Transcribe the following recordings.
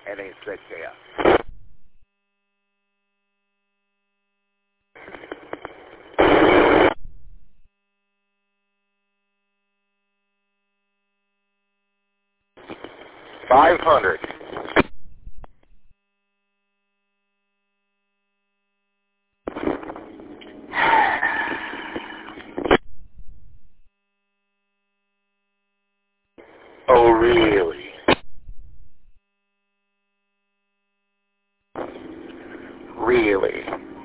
NA6AF. $500. Oh, really? Really?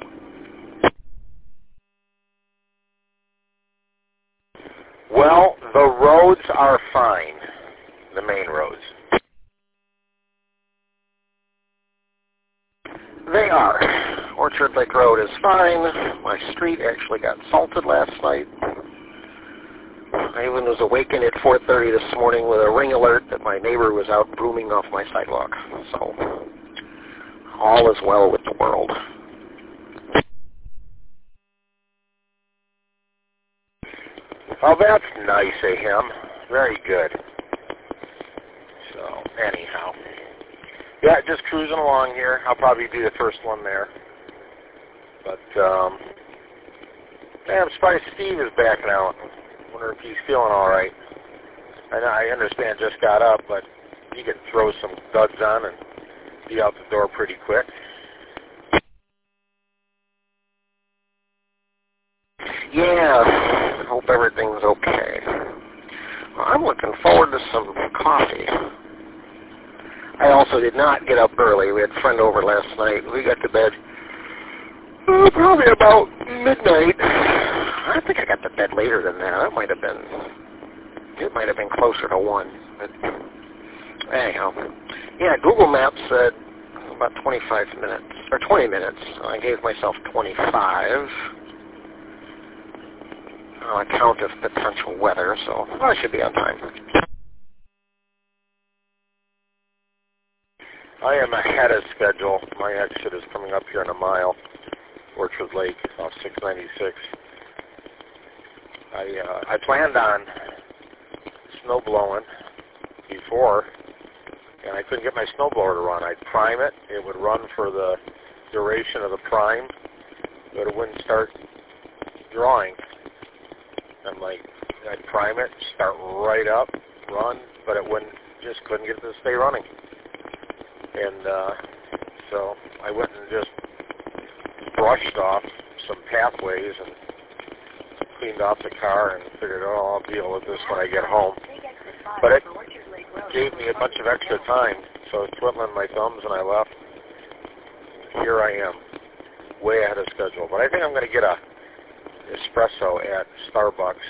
Well, the roads are fine, the main roads. They are. Orchard Lake Road is fine. My street actually got salted last night. I even was awakened at 4:30 this morning with a ring alert that my neighbor was out brooming off my sidewalk. So, all is well with the world. Oh, that's nice of him. Very good. So, anyhow. Yeah, just cruising along here. I'll probably be the first one there. But, yeah, I'm surprised Steve is backing out. Wonder if he's feeling all right. I understand just got up, but he could throw some duds on and be out the door pretty quick. Yeah, hope everything's okay. Well, I'm looking forward to some coffee. I also did not get up early. We had a friend over last night. We got to bed probably about midnight. I think I got to bed later than that. It might have been closer to 1. But anyhow, yeah, Google Maps said about 25 minutes, or 20 minutes. I gave myself 25 on account of potential weather, so I should be on time. I am ahead of schedule. My exit is coming up here in a mile. Orchard Lake off 696. I planned on snow blowing before, and I couldn't get my snowblower to run. I'd prime it. It would run for the duration of the prime, but it wouldn't start drawing. I'm like, I'd prime it, start right up, run, but it just couldn't get it to stay running. And so I went and just brushed off some pathways and cleaned off the car and figured, oh, I'll deal with this when I get home. But it gave me a bunch of extra time, so I was twiddling my thumbs and I left. Here I am, way ahead of schedule. But I think I'm going to get a espresso at Starbucks.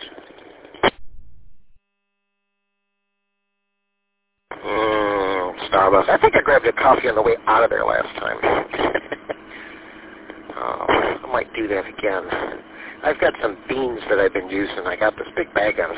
Starbucks. I think I grabbed a coffee on the way out of there last time. I might do that again. I've got some beans that I've been using. I got this big bag of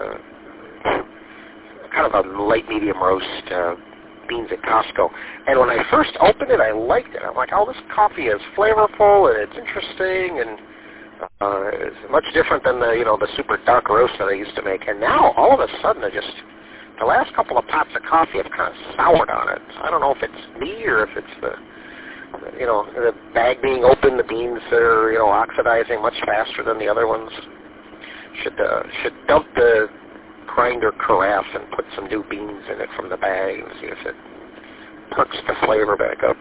kind of a light medium roast beans at Costco. And when I first opened it, I liked it. I'm like, oh, this coffee is flavorful and it's interesting and it's much different than the super dark roast that I used to make. And now, all of a sudden, the last couple of pots of coffee have kind of soured on it. I don't know if it's me or if it's the bag being open, the beans that are, oxidizing much faster than the other ones. Should dump the grinder carafe and put some new beans in it from the bag and see if it perks the flavor back up.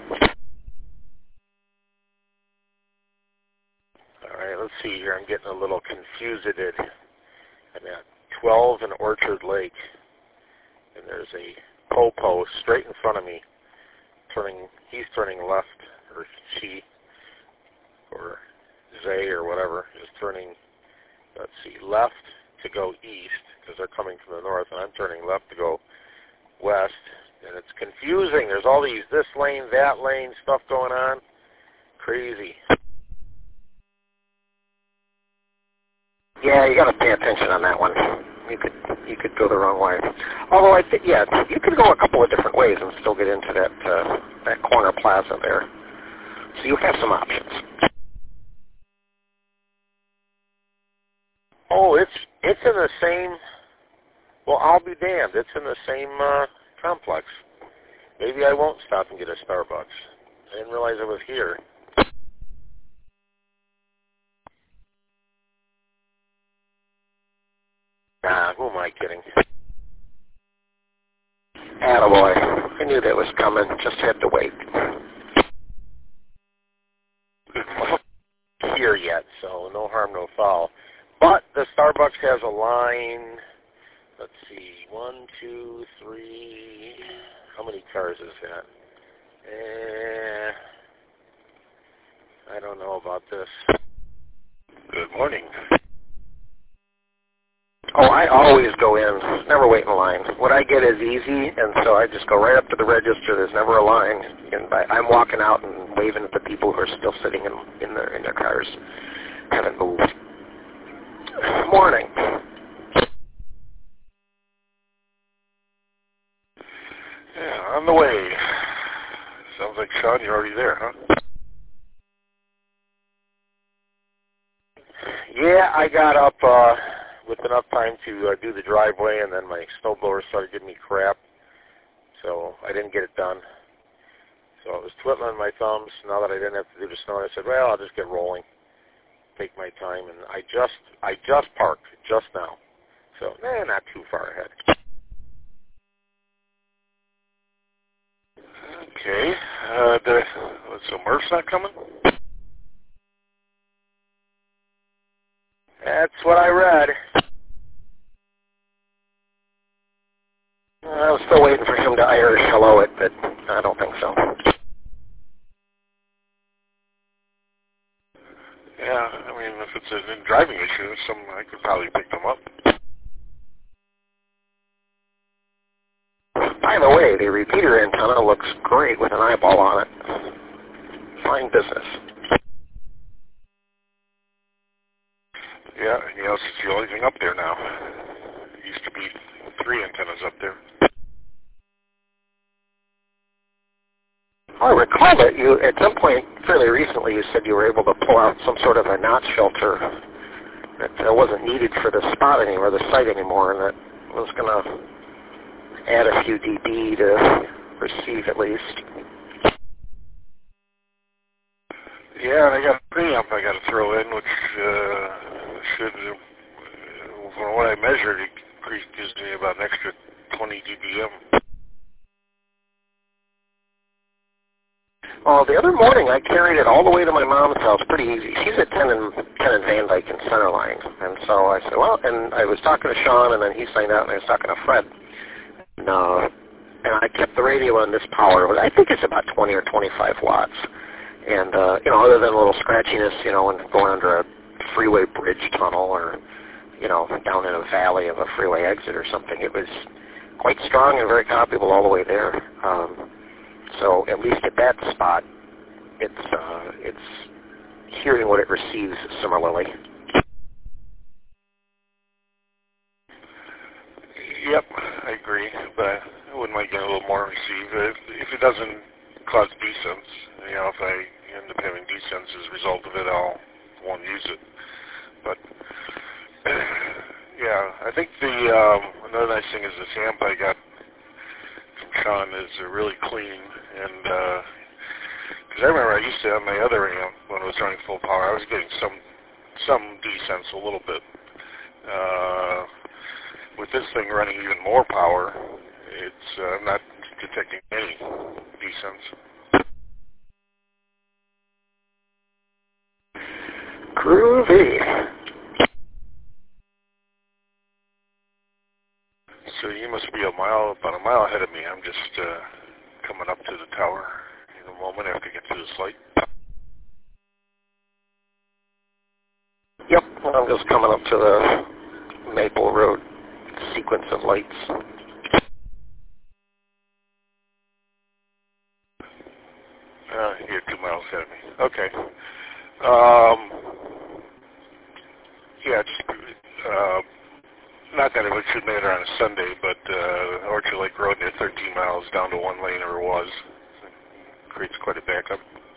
All right, let's see here. I'm getting a little confused. I'm at 12 in Orchard Lake, and there's a popo straight in front of me. He's turning left, or she, or they, or whatever, is turning, let's see, left to go east, because they're coming from the north, and I'm turning left to go west, and it's confusing. There's all these this lane, that lane stuff going on. Crazy. Yeah, you got to pay attention on that one. You could go the wrong way. Although I think, yeah, you could go a couple of different ways and still get into that corner plaza there. So you have some options. Oh, it's in the same. Well, I'll be damned. It's in the same complex. Maybe I won't stop and get a Starbucks. I didn't realize it was here. Nah, who am I kidding? Attaboy. I knew that was coming. Just had to wait. Here yet, so no harm, no foul. But the Starbucks has a line. Let's see, 1, 2, 3. How many cars is that? I don't know about this. Good morning. Oh, I always go in. Never wait in line. What I get is easy, and so I just go right up to the register. There's never a line, and I'm walking out and waving at the people who are still sitting in their cars. Haven't moved. Morning. Yeah, on the way. Sounds like, Sean, you're already there, huh? Yeah, I got up with enough time to do the driveway, and then my snowblower started giving me crap, so I didn't get it done. So I was twiddling my thumbs now that I didn't have to do the snow. I said, well, I'll just get rolling, take my time, and I just parked just now, so not too far ahead. Okay, so Murph's not coming? That's what I read. I was still waiting for him to Irish hello it, but I don't think so. Yeah, I mean, if it's a driving issue, I could probably pick them up. By the way, the repeater antenna looks great with an eyeball on it. Fine business. Yeah, it's the only thing up there now. It used to be 3 antennas up there. I recall that you, at some point fairly recently, you said you were able to pull out some sort of a notch filter that wasn't needed for the spot anymore, the site anymore, and that was going to add a few dB to receive at least. Yeah, and I got a preamp I got to throw in, which should, from what I measured, it gives me about an extra 20 dBm. Well, the other morning I carried it all the way to my mom's house pretty easy. She's at 10 and Van Dyke in Centerline. And so I said, well, and I was talking to Sean, and then he signed out, and I was talking to Fred. And I kept the radio on this power. I think it's about 20 or 25 watts. And, other than a little scratchiness, when going under a freeway bridge tunnel or, down in a valley of a freeway exit or something, it was quite strong and very copyable all the way there. So at least at that spot, it's hearing what it receives similarly. Yep, I agree, but I wouldn't mind getting a little more receive. If it doesn't cause descents, if I end up having descents as a result of it, I won't use it. But yeah, I think another nice thing is this amp I got from Sean is really clean, and because I remember I used to have my other amp when it was running full power, I was getting some descents a little bit. With this thing running even more power, I'm not detecting any descents. Groovy. So you must be about a mile ahead of me. I'm just coming up to the tower in a moment after I get to this light. Yep, I'm just coming up to the Maple Road sequence of lights. You're 2 miles ahead of me. Okay. Yeah, not that it should matter on a Sunday, but Orchard Lake Road near 13 miles down to 1 lane, or was. Creates quite a backup.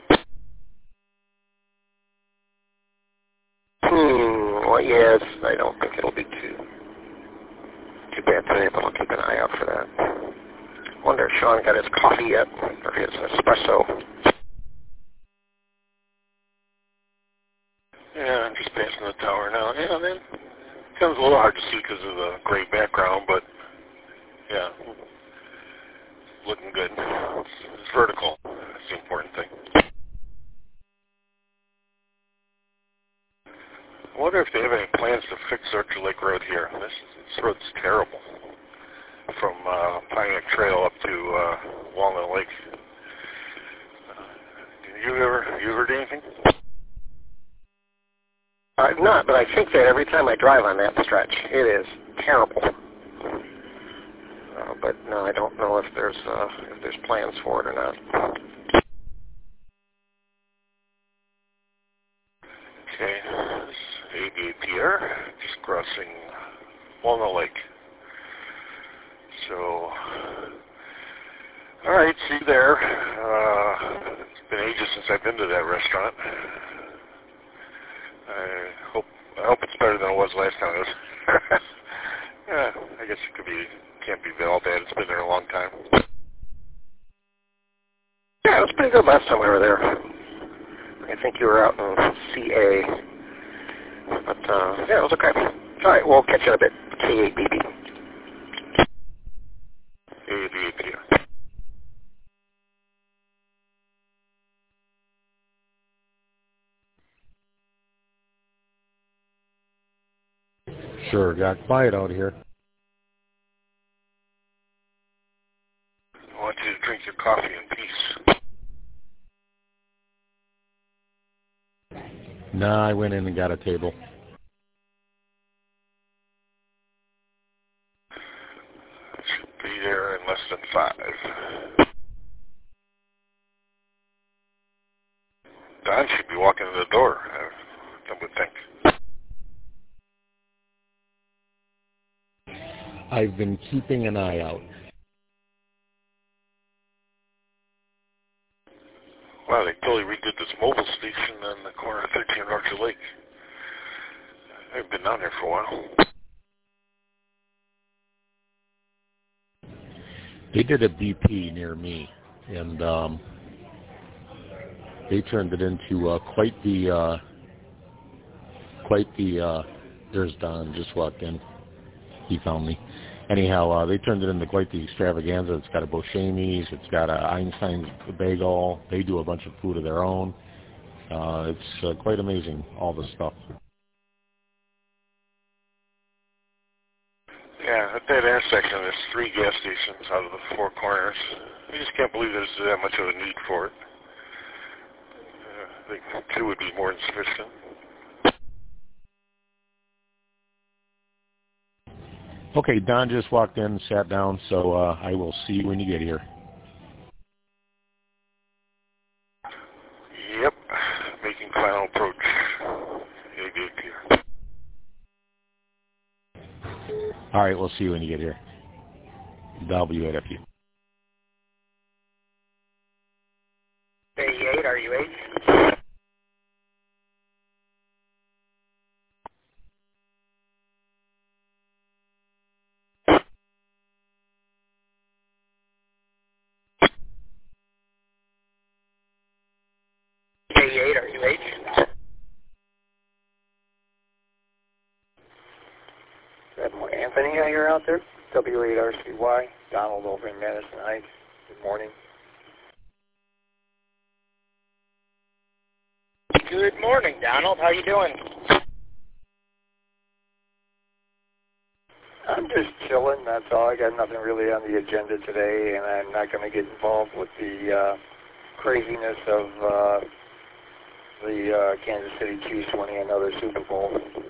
Well, yes, I don't think it'll be too bad today, but I'll keep an eye out for that. Wonder if Sean got his coffee yet, or his espresso. Yeah, I'm just passing the tower now. Yeah, man. Becomes a little hard to see because of the gray background, but yeah, looking good. It's vertical. That's the important thing. I wonder if they have any plans to fix Orchard Lake Road here. This road's terrible. From Pontiac Trail up to Walnut Lake. You heard anything? I've not, but I think that every time I drive on that stretch, it is terrible. But no, I don't know if there's plans for it or not. Okay, this is ABA Pierre, just crossing Walnut Lake. So, all right, see you there. It's been ages since I've been to that restaurant. I hope it's better than it was last time. It was yeah, I guess can't be all bad. It's been there a long time. Yeah, it was pretty good last time we were there. I think you were out in CA. But, yeah, it was okay. All right, we'll catch you in a bit. KABB. ABAP. Sure, got quiet out here. I want you to drink your coffee in peace. Nah, I went in and got a table. Should be there in less than 5. Don should be walking to the door, I would think. I've been keeping an eye out. Wow, they totally redid this mobile station on the corner of 13 and Orchard Lake. I haven't been down there for a while. They did a BP near me, and they turned it into quite the. There's Don just walked in. He found me. Anyhow, they turned it into quite the extravaganza. It's got a Buscemi's. It's got a Einstein's bagel. They do a bunch of food of their own. It's quite amazing, all the stuff. Yeah, at that intersection, there's 3 gas stations out of the 4 corners. I just can't believe there's that much of a need for it. I think 2 would be more than sufficient. Okay, Don just walked in, sat down, so I will see you when you get here. Yep, making final approach. Here. All right, we'll see you when you get here. WAFU. K8, are you 8? K8, are you 8? Anthony, you're out there? W8RCY, Donald over in Madison Heights. Good morning. Good morning, Donald. How you doing? I'm just chilling, that's all. I got nothing really on the agenda today, and I'm not going to get involved with the craziness of the Kansas City Chiefs winning another Super Bowl.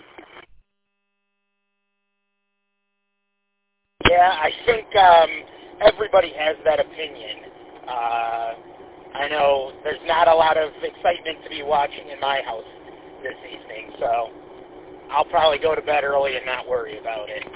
Yeah, I think everybody has that opinion. I know there's not a lot of excitement to be watching in my house this evening, so I'll probably go to bed early and not worry about it.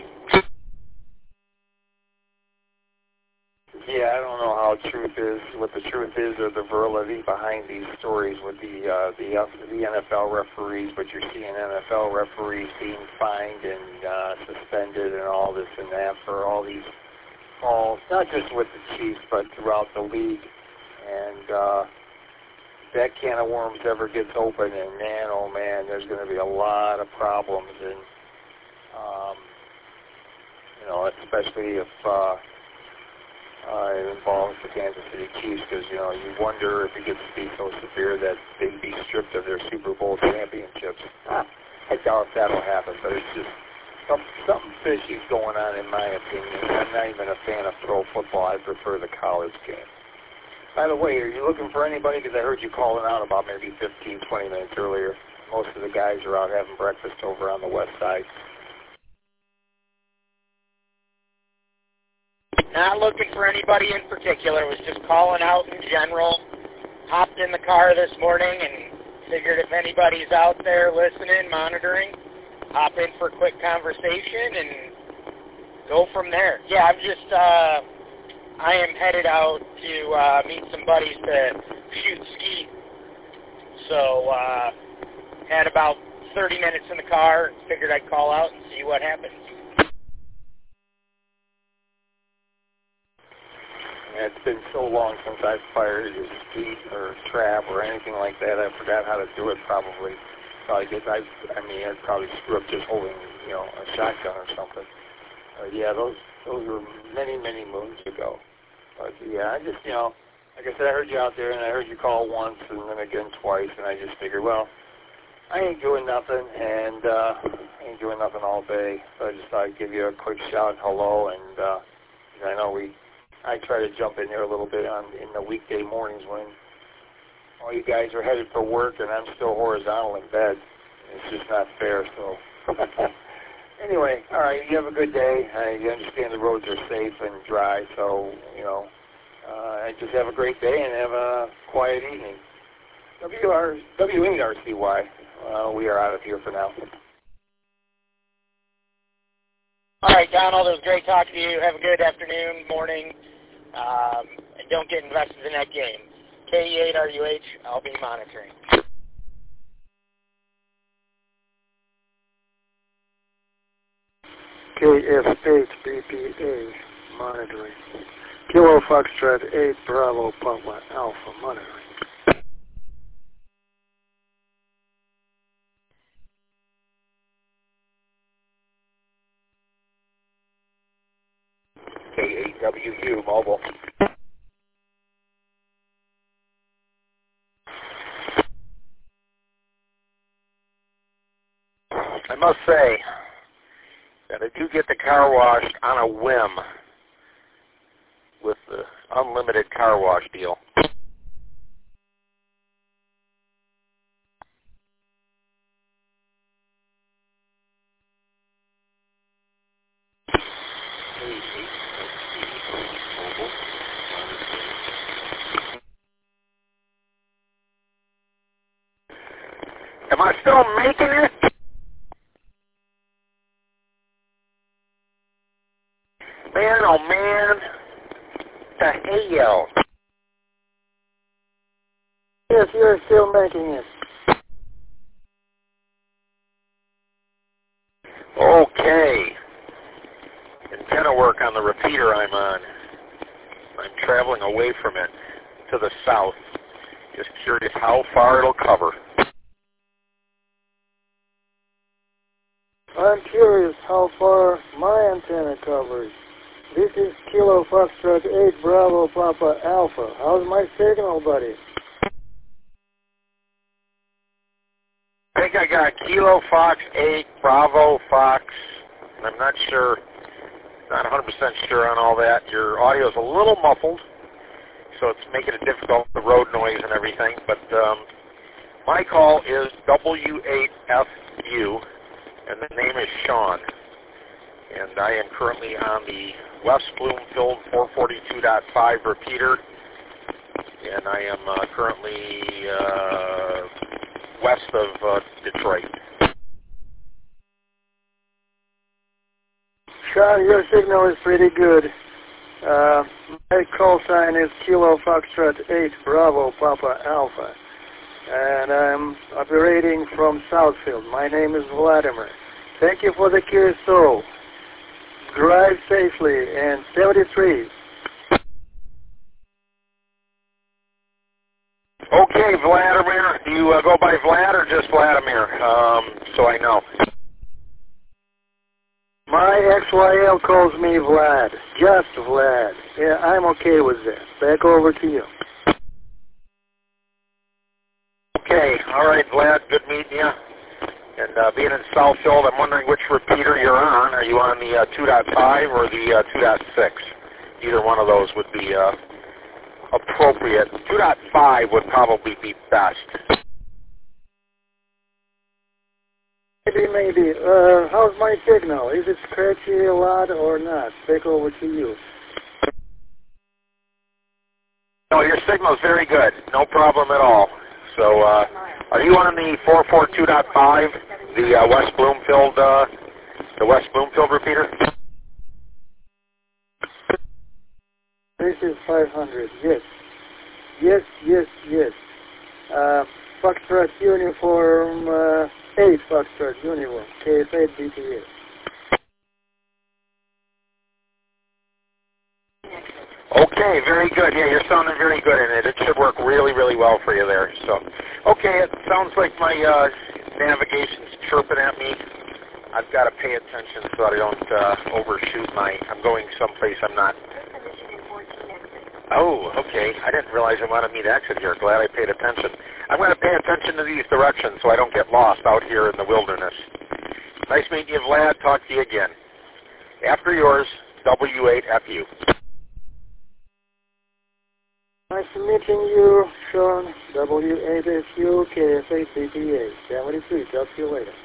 Yeah, I don't know how what the truth is or the validity behind these stories with the NFL referees, but you're seeing NFL referees being fined and suspended and all this and that for all these calls, not just with the Chiefs, but throughout the league. And that can of worms ever gets open, and man, oh man, there's going to be a lot of problems. And especially if it involves the Kansas City Chiefs, because you wonder if it gets to be so severe that they'd be stripped of their Super Bowl championships. I doubt that'll happen, but it's just something fishy going on in my opinion. I'm not even a fan of pro football. I prefer the college game. By the way, are you looking for anybody? Because I heard you calling out about maybe 15, 20 minutes earlier. Most of the guys are out having breakfast over on the west side. Not looking for anybody in particular. Was just calling out in general. Hopped in the car this morning and figured if anybody's out there listening, monitoring, hop in for a quick conversation and go from there. Yeah, I am headed out to meet some buddies to shoot skeet. So had about 30 minutes in the car. Figured I'd call out and see what happens. It's been so long since I've fired a skeet or trap or anything like that. I forgot how to do it probably. So I guess I'd probably screw up just holding, a shotgun or something. Yeah, those were many, many moons ago. But yeah, I just, like I said, I heard you out there and I heard you call once and then again twice, and I just figured, well, I ain't doing nothing and I ain't doing nothing all day. So I just thought I'd give you a quick shout, hello, and I know I try to jump in there a little bit in the weekday mornings when all you guys are headed for work and I'm still horizontal in bed. It's just not fair. So anyway, all right, you have a good day. I understand the roads are safe and dry, so, just have a great day and have a quiet evening. W8RCY, we are out of here for now. All right, Donald, it was great talking to you. Have a good afternoon, morning, and don't get invested in that game. KE8RUH, I'll be monitoring. KF8BPA, monitoring. Kilo Foxtrot 8, Bravo, Papa, Alpha, monitoring. K8WU, mobile. I must say that I do get the car washed on a whim with the unlimited car wash deal. Am I still making it? Man, oh man, the hell. Yes, you're still making it. Okay. Antenna work on the repeater I'm on. I'm traveling away from it to the south. Just curious how far it'll cover. I'm curious how far my antenna covers. This is Kilo Foxtrot 8, Bravo, Papa, Alpha. How's my signal, buddy? I think I got Kilo Fox 8, Bravo Fox. I'm not sure, not 100% sure on all that. Your audio is a little muffled, so it's making it difficult, the road noise and everything. But my call is W8FU, and the name is Sean. And I am currently on the West Bloomfield 442.5 repeater, and I am currently west of Detroit. Sean, your signal is pretty good. My call sign is Kilo Foxtrot 8, Bravo, Papa, Alpha. And I'm operating from Southfield. My name is Vladimir. Thank you for the QSO. Drive safe. safely, and 73. Okay, Vladimir. Do you go by Vlad or just Vladimir? So I know. My XYL calls me Vlad. Just Vlad. Yeah, I'm okay with that. Back over to you. Okay, all right, Vlad. Good meeting you. And being in Southfield, I'm wondering which repeater you're on. Are you on the 2.5 or the 2.6? Either one of those would be appropriate. 2.5 would probably be best. Maybe. How's my signal? Is it scratchy a lot or not? Back over to you. No, your signal's very good. No problem at all. So, are you on the 442.5, the West Bloomfield repeater? This is 500. Yes. Yes. Foxtrot uniform 8 Foxtrot uniform. KF8 BTA. Okay, very good. Yeah, you're sounding very good in it. It should work really, really well for you there. So, okay, it sounds like my navigation's chirping at me. I've got to pay attention so I don't overshoot I'm going someplace I'm not. Oh, okay. I didn't realize I wanted me to exit here. Glad I paid attention. I'm going to pay attention to these directions so I don't get lost out here in the wilderness. Nice meeting you, Vlad. Talk to you again. After yours, W8FU. Nice meeting you, Sean. W8FU, KF8 BTA. 73. Talk to you later.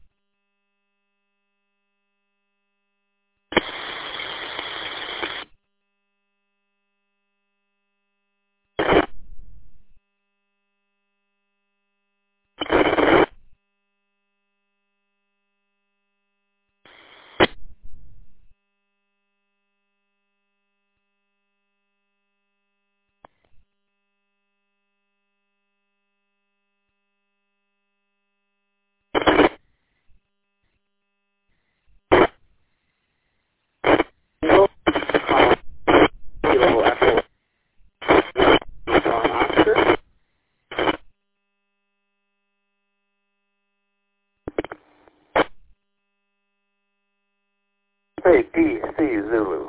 Hey, DC Zulu.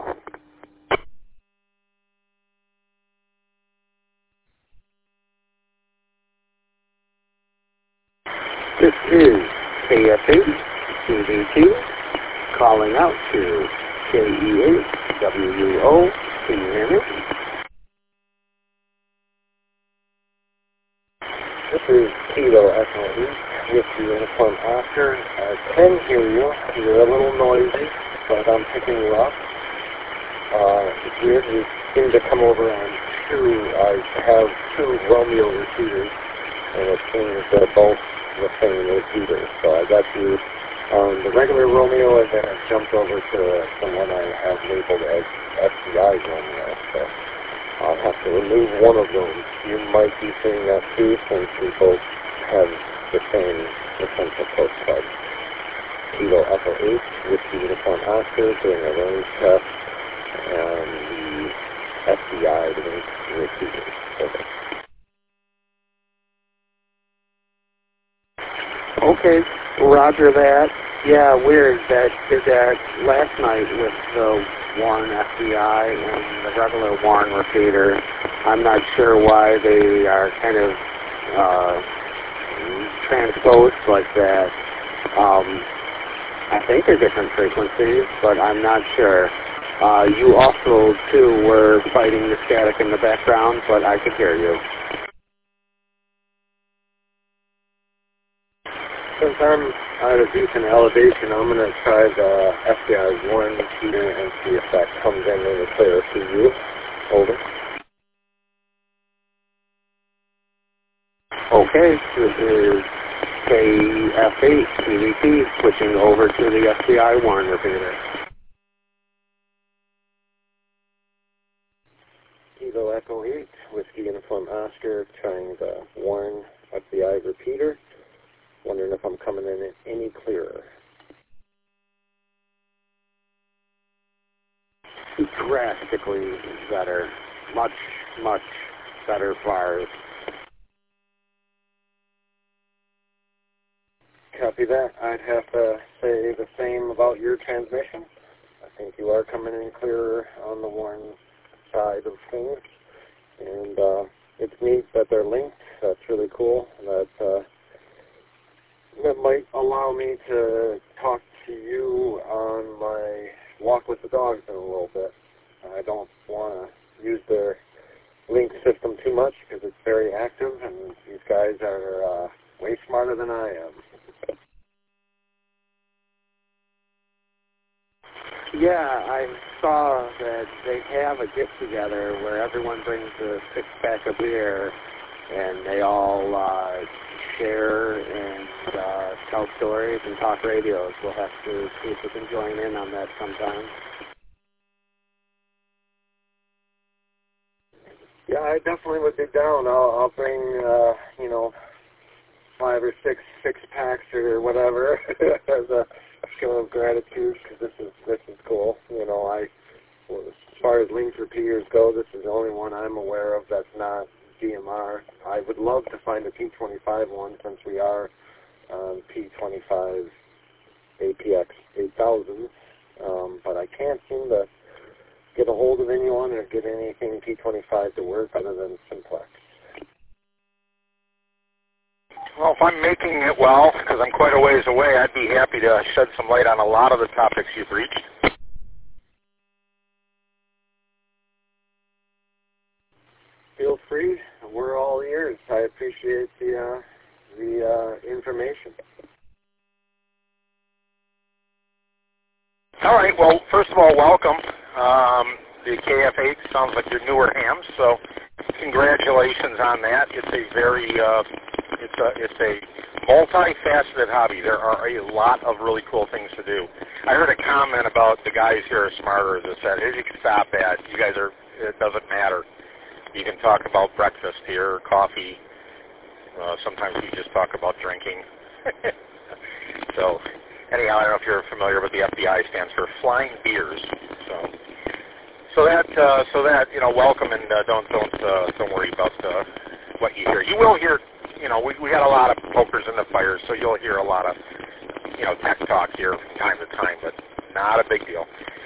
This is KF8 CDT calling out to KE8 WUO. Can you hear me? This is Kilo Echo East with the Uniform Oscar. I can hear you. You're a little noisy, but I'm picking you up. It's weird. You seem to come over on I have two Romeo repeaters, and it seems that both the same repeater. So I got you on the regular Romeo, and then I jumped over to the one I have labeled as FBI Romeo. So I'll have to remove one of those. You might be seeing that too, since we both have the same essential postcard. Kilo Echo 8 with the Uniform Oscar doing a range test, and the FBI link repeater. Over. Okay, roger that. Yeah, weird. That did that last night with the Warren FBI and the regular Warren repeater. I'm not sure why they are kind of transposed like that. I think they're different frequencies, but I'm not sure. You also, too, were fighting the static in the background, but I could hear you. Since I'm at a decent elevation, I'm going to try the FBI Warren repeater and see if that comes in any clearer to you. Over. Okay, this is KF8 CVT switching over to the FBI Warren repeater. Kilo Echo 8, Whiskey Uniform Oscar, trying the Warren FBI repeater. Wondering if I'm coming in any clearer. drastically better. Much, much better flyers. Copy that. I'd have to say the same about your transmission. I think you are coming in clearer on the Warren side of things. And it's neat that they're linked. That's really cool. That might allow me to talk to you on my walk with the dogs in a little bit. I don't want to use their link system too much because it's very active, and these guys are way smarter than I am. Yeah, I saw that they have a get-together where everyone brings a six-pack of beer, and they all share and tell stories and talk radios. We'll have to see if we can join in on that sometime. Yeah, I definitely would be down. I'll bring, 5 or 6 six-packs or whatever as a show of gratitude, because this is cool. As far as linked repeaters go, this is the only one I'm aware of that's not DMR. I would love to find a P25 one since we are on P25 APX 8000, but I can't seem to get a hold of anyone or get anything P25 to work other than Simplex. Well, if I'm making it well, because I'm quite a ways away, I'd be happy to shed some light on a lot of the topics you've reached. Feel free. We're all ears. I appreciate the information. All right. Well, first of all, welcome. The KF8 sounds like your newer hams, so congratulations on that. It's a very it's a multifaceted hobby. There are a lot of really cool things to do. I heard a comment about the guys here are smarter that said, "Hey, you can stop that. You guys are. It doesn't matter. You can talk about breakfast here, or coffee. Sometimes you just talk about drinking." So, anyhow, I don't know if you're familiar with the FBI stands for Flying Beers. So that welcome, and don't worry about what you hear. You will hear. We got a lot of pokers in the fire, so you'll hear a lot of tech talk here from time to time, but not a big deal.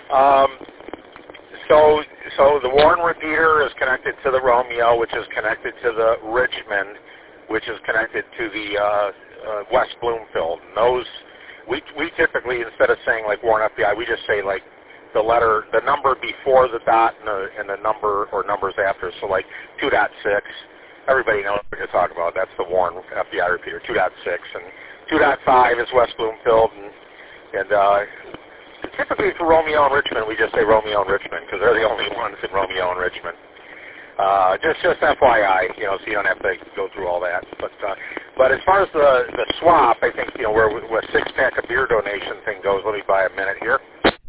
So the Warren repeater is connected to the Romeo, which is connected to the Richmond, which is connected to the West Bloomfield. And those, we typically, instead of saying like Warren FBI, we just say like the number before the dot and the number or numbers after. So like 2.6, everybody knows what you're talking about. That's the Warren FBI repeater, 2.6. And 2.5 is West Bloomfield, and typically for Romeo and Richmond, we just say Romeo and Richmond because they're the only ones in Romeo and Richmond. Just FYI, so you don't have to go through all that. But as far as the swap, I think where a six-pack of beer donation thing goes. Let me buy a minute here.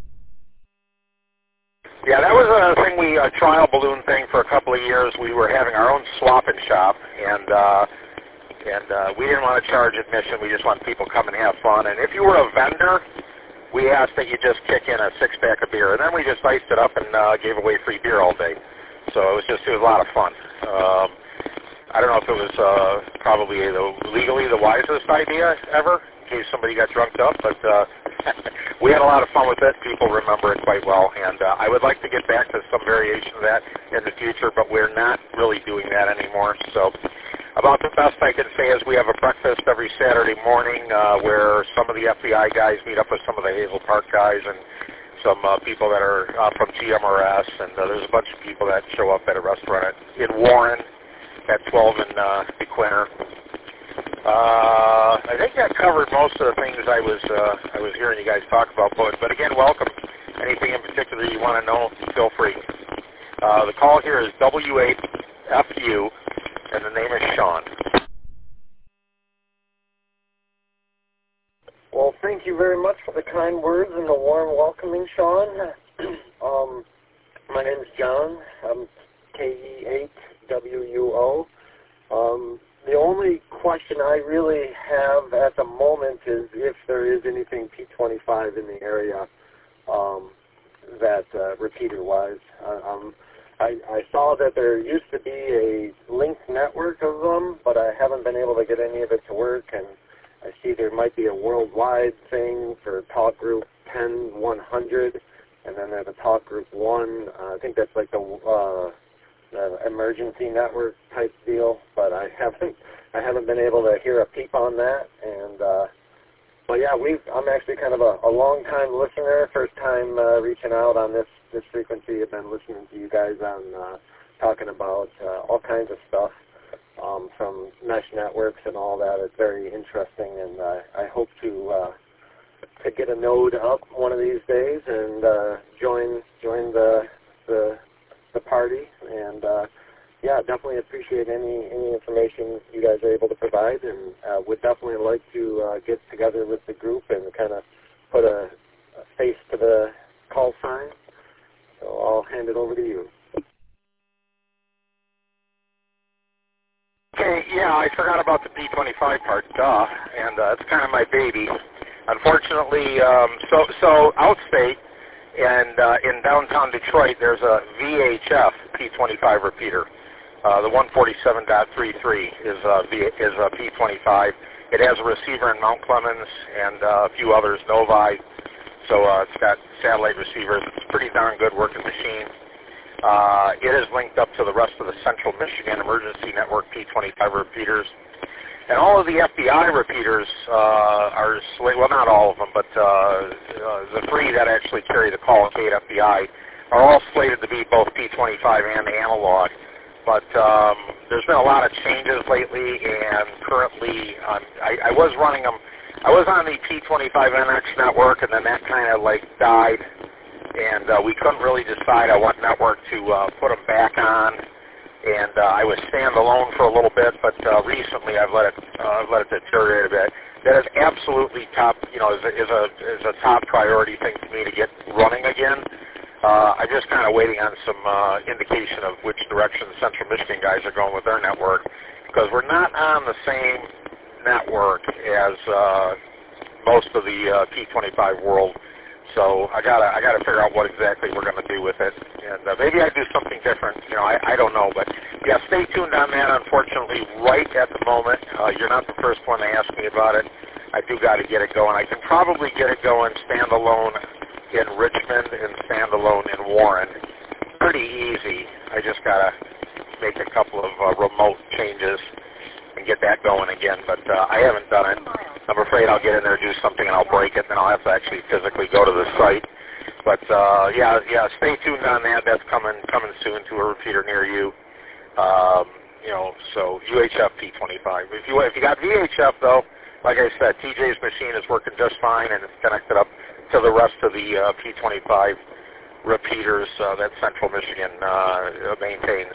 Yeah, that was a thing a trial balloon thing for a couple of years. We were having our own swap and shop, and we didn't want to charge admission. We just want people to come and have fun. And if you were a vendor, we asked that you just kick in a six-pack of beer, and then we just iced it up and gave away free beer all day. So it was a lot of fun. I don't know if it was probably legally the wisest idea ever, in case somebody got drunked up, but we had a lot of fun with it. People remember it quite well, and I would like to get back to some variation of that in the future, but we're not really doing that anymore. So about the best I can say is we have a breakfast every Saturday morning where some of the FBI guys meet up with some of the Hazel Park guys and some people that are from GMRS, and there's a bunch of people that show up at a restaurant in Warren at 12 and DeQuinter. I think that covered most of the things I was hearing you guys talk about, but again, welcome. Anything in particular you want to know, feel free. The call here is W8FU, and the name is Sean. Well, thank you very much for the kind words and the warm welcoming, Sean. My name is John. I'm KE8WUO. The only question I really have at the moment is if there is anything P25 in the area that that repeater-wise. I saw that there used to be a linked network of them, but I haven't been able to get any of it to work, and I see there might be a worldwide thing for talk group 10-100, and then there's a talk group 1. I think that's like the emergency network type deal, but I haven't been able to hear a peep on that. And but yeah, I'm actually kind of a long time listener, first time reaching out on this frequency. I've been listening to you guys on talking about all kinds of stuff from mesh networks and all that. It's very interesting, and I hope to get a node up one of these days and join the party. And yeah, definitely appreciate any information you guys are able to provide, and would definitely like to get together with the group and kind of put a face to the call sign. So I'll hand it over to you. Okay, yeah, I forgot about the P25 part, duh, and it's kind of my baby. Unfortunately, so outstate and in downtown Detroit, there's a VHF P25 repeater. The 147.33 is a P25. It has a receiver in Mount Clemens and a few others, Novi. So it's got satellite receivers. It's a pretty darn good working machine. It is linked up to the rest of the Central Michigan Emergency Network P25 repeaters. And all of the FBI repeaters are, well, not all of them, but the 3 that actually carry the call at FBI are all slated to be both P25 and analog. But there's been a lot of changes lately, and currently I was running them. I was on the P25NX network, and then that kind of like died, and we couldn't really decide on what network to put them back on. And I was standalone for a little bit, but recently I've let it deteriorate a bit. That is absolutely top, is a top priority thing for me to get running again. I'm just kind of waiting on some indication of which direction the Central Michigan guys are going with their network, because we're not on the same network as most of the P25 world. So I gotta figure out what exactly we're going to do with it, and maybe I do something different. I don't know, but yeah, stay tuned on that. Unfortunately, right at the moment, you're not the first one to ask me about it. I do got to get it going. I can probably get it going standalone in Richmond and standalone in Warren. Pretty easy. I just got to make a couple of remote changes and get that going again, but I haven't done it. I'm afraid I'll get in there, do something, and I'll break it, and then I'll have to actually physically go to the site. But yeah, stay tuned on that. That's coming soon to a repeater near you. So UHF P25. If you got VHF though, like I said, TJ's machine is working just fine, and it's connected up to the rest of the P25 repeaters that Central Michigan maintains.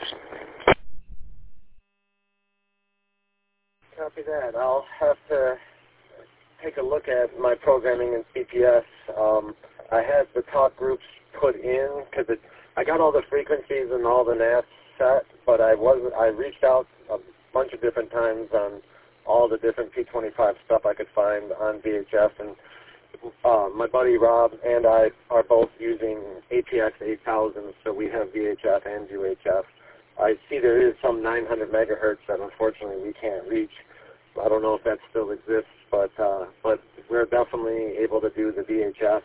Copy that. I'll have to take a look at my programming in CPS. I had the talk groups put in because I got all the frequencies and all the NAS set, but I reached out a bunch of different times on all the different P25 stuff I could find on VHF, and my buddy Rob and I are both using APX 8000, so we have VHF and UHF. I see there is some 900 megahertz that unfortunately we can't reach. I don't know if that still exists, but we're definitely able to do the VHF.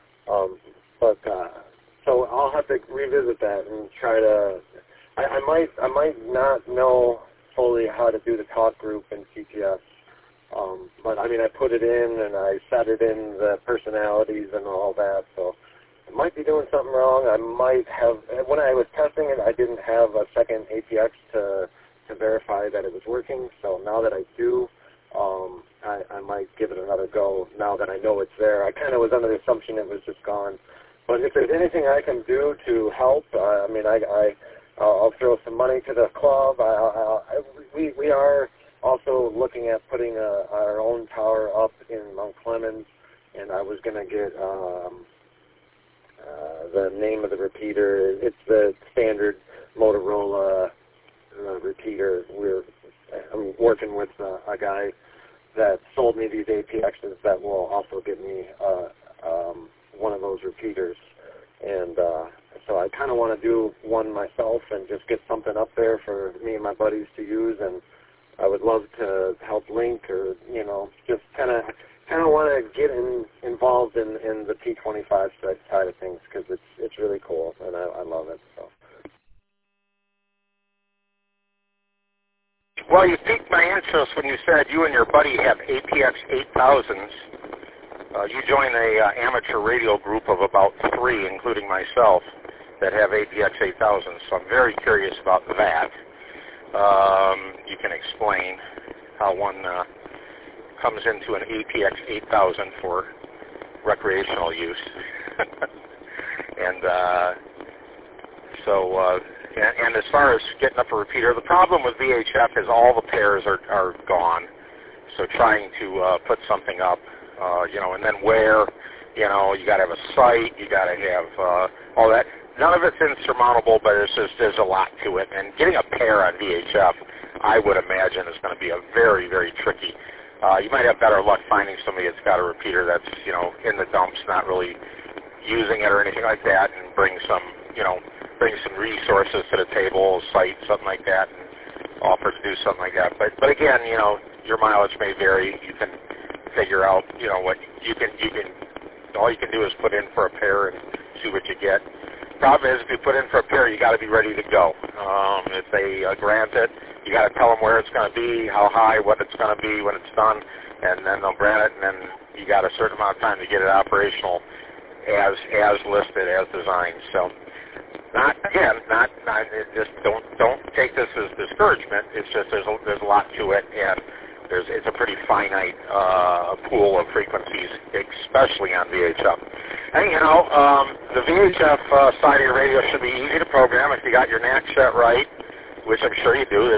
So I'll have to revisit that and try to. I might not know fully how to do the talk group in CPS. But I mean, I put it in and I set it in the personalities and all that, so I might be doing something wrong. I might have, when I was testing it, I didn't have a second APX to verify that it was working, so now that I do, I might give it another go now that I know it's there. I kind of was under the assumption it was just gone. But if there's anything I can do to help, I mean, I'll throw some money to the club. We are also looking at putting our own tower up in Mount Clemens, and I was going to get the name of the repeater. It's the standard Motorola repeater. I'm working with a guy that sold me these APXs that will also give me one of those repeaters. And so I kind of want to do one myself and just get something up there for me and my buddies to use. And I would love to help link, or just kind of want to get involved in the P25 side of things, because it's really cool and I love it. So. Well, you piqued my interest when you said you and your buddy have APX 8000s. You join a amateur radio group of about 3, including myself, that have APX 8000s. So I'm very curious about that. You can explain how one comes into an APX 8000 for recreational use. And and as far as getting up a repeater, the problem with VHF is all the pairs are gone. So trying to put something up, and then where, you got to have a site, you got to have all that. None of it's insurmountable, but there's a lot to it. And getting a pair on VHF, I would imagine, is going to be a very, very tricky. You might have better luck finding somebody that's got a repeater that's, in the dumps, not really using it or anything like that, and bring some resources to the table, site, something like that, and offer to do something like that. But again, your mileage may vary. You can figure out, what you can. All you can do is put in for a pair and see what you get. Problem is, if you put in for a pair, you got to be ready to go. If they grant it, you got to tell them where it's going to be, how high, what it's going to be when it's done, and then they'll grant it, and then you got a certain amount of time to get it operational as listed, as designed. So, just don't take this as discouragement. It's just there's a lot to it, and it's a pretty finite pool of frequencies, especially on VHF. And the VHF side of your radio should be easy to program if you got your NAC set right, which I'm sure you do.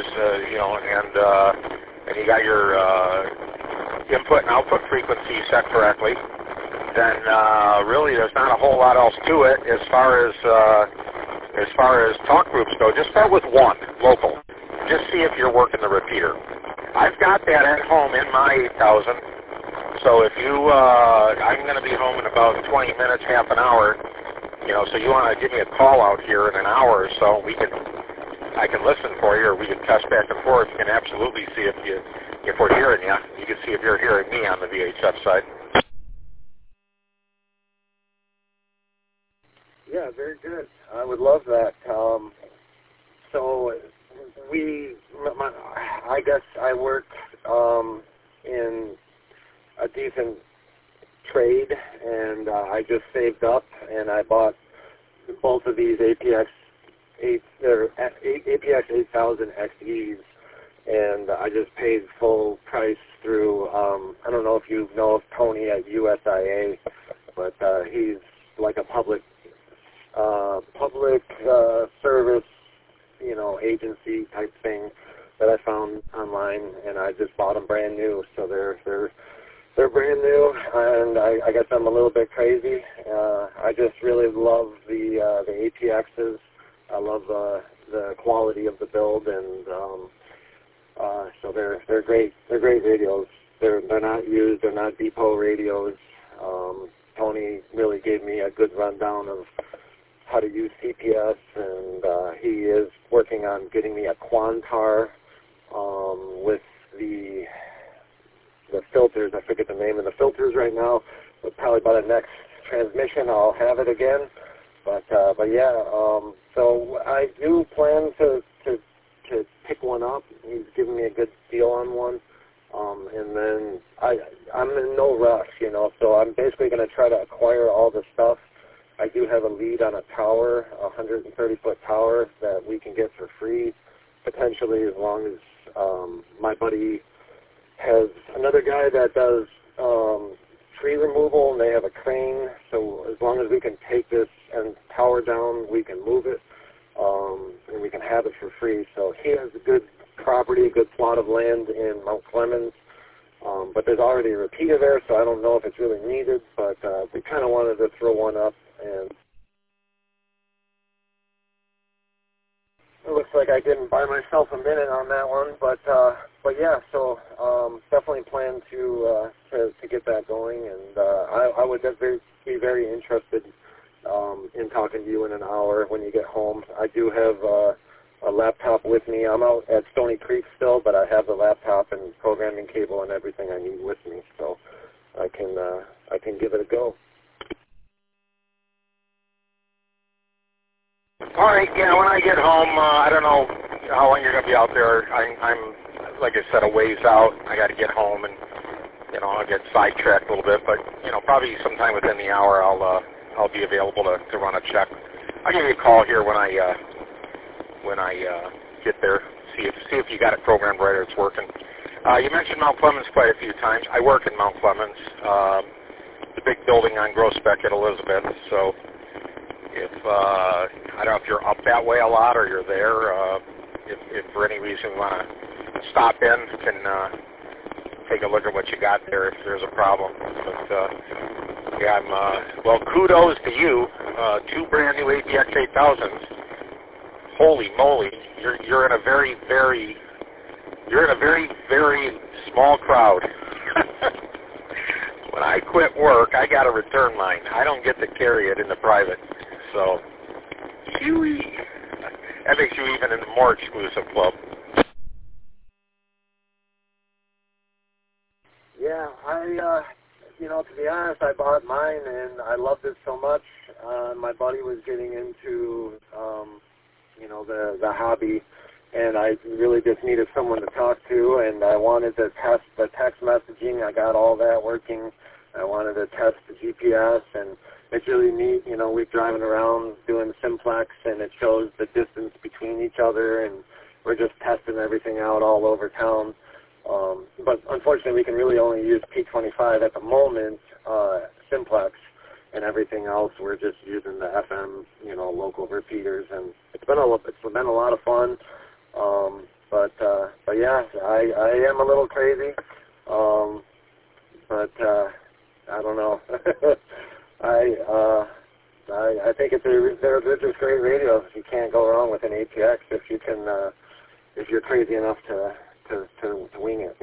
And you got your input and output frequency set correctly. Then really there's not a whole lot else to it as far as talk groups go. Just start with one local. Just see if you're working the repeater. I've got that at home in my 8000. So if I'm going to be home in about 20 minutes, half an hour. So you want to give me a call out here in an hour or so, I can listen for you, or we can test back and forth. You can absolutely see if we're hearing you. You can see if you're hearing me on the VHF side. Yeah, very good. I would love that. I guess I work in a decent trade, and I just saved up, and I bought both of these APX 8000 XEs, and I just paid full price through, I don't know if you know of Tony at USIA, but he's like a public service, agency type thing that I found online, and I just bought them brand new. So they're brand new, and I guess I'm a little bit crazy. I just really love the APXs. I love the quality of the build, and so they're great. They're great radios. They're not used. They're not depot radios. Tony really gave me a good rundown of how to use CPS, and he is working on getting me a Quantar with the filters. I forget the name of the filters right now, but probably by the next transmission I'll have it again. But yeah, so I do plan to pick one up. He's giving me a good deal on one. And then I'm in no rush, so I'm basically going to try to acquire all the stuff. I do have a lead on a tower, a 130-foot tower that we can get for free, potentially, as long as my buddy has another guy that does tree removal, and they have a crane. So as long as we can take this and tower down, we can move it, and we can have it for free. So he has a good property, a good plot of land in Mount Clemens. But there's already a repeater there, so I don't know if it's really needed, but we kind of wanted to throw one up, and it looks like I didn't buy myself a minute on that one, but yeah, so definitely plan to get that going, and I would be very interested in talking to you in an hour when you get home. I do have a laptop with me. I'm out at Stony Creek still, but I have the laptop and programming cable and everything I need with me, so I can give it a go. All right, yeah, when I get home, I don't know how long you're going to be out there. I'm, like I said, a ways out. I got to get home and, I'll get sidetracked a little bit, but, probably sometime within the hour I'll be available to run a check. I'll give you a call here when I get there, see if you got it programmed right or it's working. You mentioned Mount Clemens quite a few times. I work in Mount Clemens, the big building on Groesbeck at Elizabeth, so if I don't know if you're up that way a lot or you're there, if for any reason you want to stop in, you can take a look at what you got there if there's a problem. But yeah, well, kudos to you. 2 brand new APX 8000s. Holy moly! You're in a very, very small crowd. When I quit work, I got to return mine. I don't get to carry it in the private. So, that makes you even in a more exclusive club. Yeah, to be honest, I bought mine and I loved it so much. My buddy was getting into, the hobby, and I really just needed someone to talk to, and I wanted to test the text messaging. I got all that working. I wanted to test the GPS, and it's really neat. We're driving around doing Simplex, and it shows the distance between each other, and we're just testing everything out all over town. But unfortunately, we can really only use P25 at the moment, Simplex, and everything else we're just using the FM, local repeaters, and it's been a lot of fun. But yeah, I am a little crazy, but I don't know. I think they're just great radios. You can't go wrong with an APX if you're crazy enough to wing it.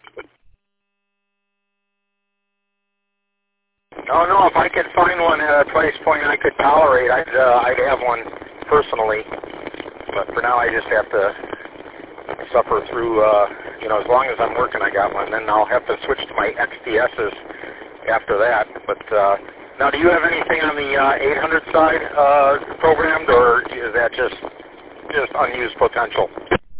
No, if I could find one at a price point I could tolerate, I'd have one personally. But for now, I just have to suffer through, as long as I'm working, I got one. Then I'll have to switch to my XDSs after that. But now, do you have anything on the 800 side programmed, or is that just unused potential?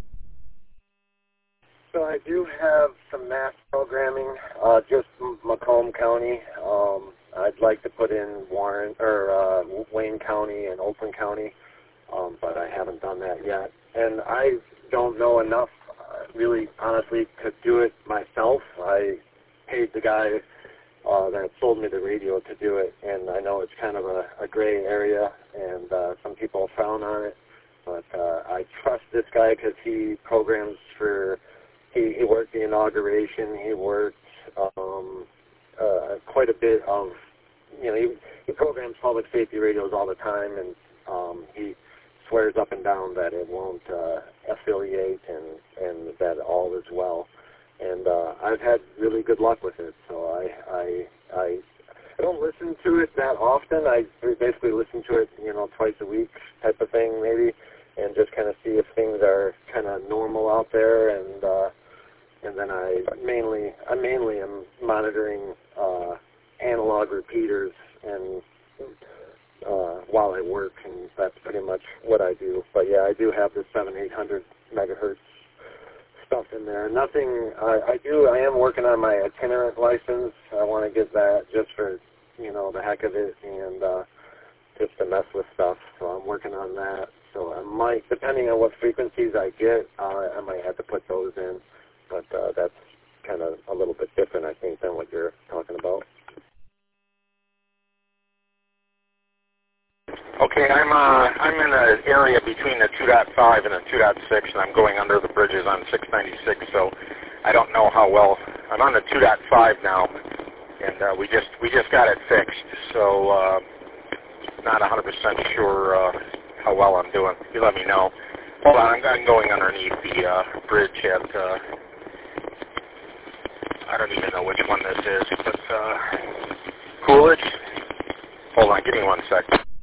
So I do have some mass programming, just Macomb County. I'd like to put in Wayne County and Oakland County, but I haven't done that yet. And I don't know enough, really, honestly, to do it myself. I paid the guy that sold me the radio to do it, and I know it's kind of a gray area, and some people frown on it. But I trust this guy because he programs for. He worked the inauguration. He worked quite a bit of, he programs public safety radios all the time, and he swears up and down that it won't affiliate and that all is well. And I've had really good luck with it. So I don't listen to it that often. I basically listen to it, twice a week type of thing maybe, and just kind of see if things are kind of normal out there, and then I mainly am monitoring analog repeaters and while I work, and that's pretty much what I do. But yeah, I do have the 700-800 megahertz stuff in there. Nothing. I am working on my itinerant license. I want to get that just for the heck of it, and just to mess with stuff. So I'm working on that. So I might, depending on what frequencies I get, I might have to put those in. But that's kind of a little bit different, I think, than what you're talking about. Okay, I'm in an area between the 2.5 and the 2.6, and I'm going under the bridges on 696. So I don't know how well. I'm on the 2.5 now, and we just got it fixed. So not 100% sure how well I'm doing. You let me know. Hold on, I'm going underneath the bridge at. I don't even know which one this is, but Coolidge. Hold on, give me 1 sec.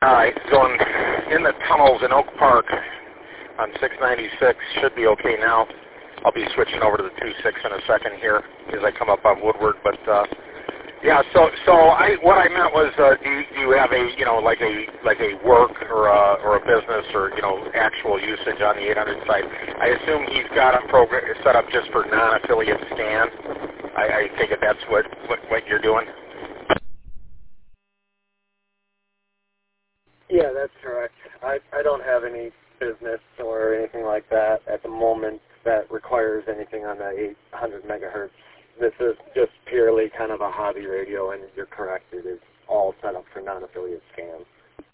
All right, going in the tunnels in Oak Park on 696. Should be okay now. I'll be switching over to the 26 in a second here as I come up on Woodward. But yeah, so what I meant was, do you have a like a work or a business or actual usage on the 800 site? I assume he's got them set up just for non-affiliate scan. I take it that's what you're doing. Yeah, that's correct. I don't have any business or anything like that at the moment that requires anything on the 800 megahertz. This is just purely kind of a hobby radio, and you're correct. It is all set up for non-affiliate scans.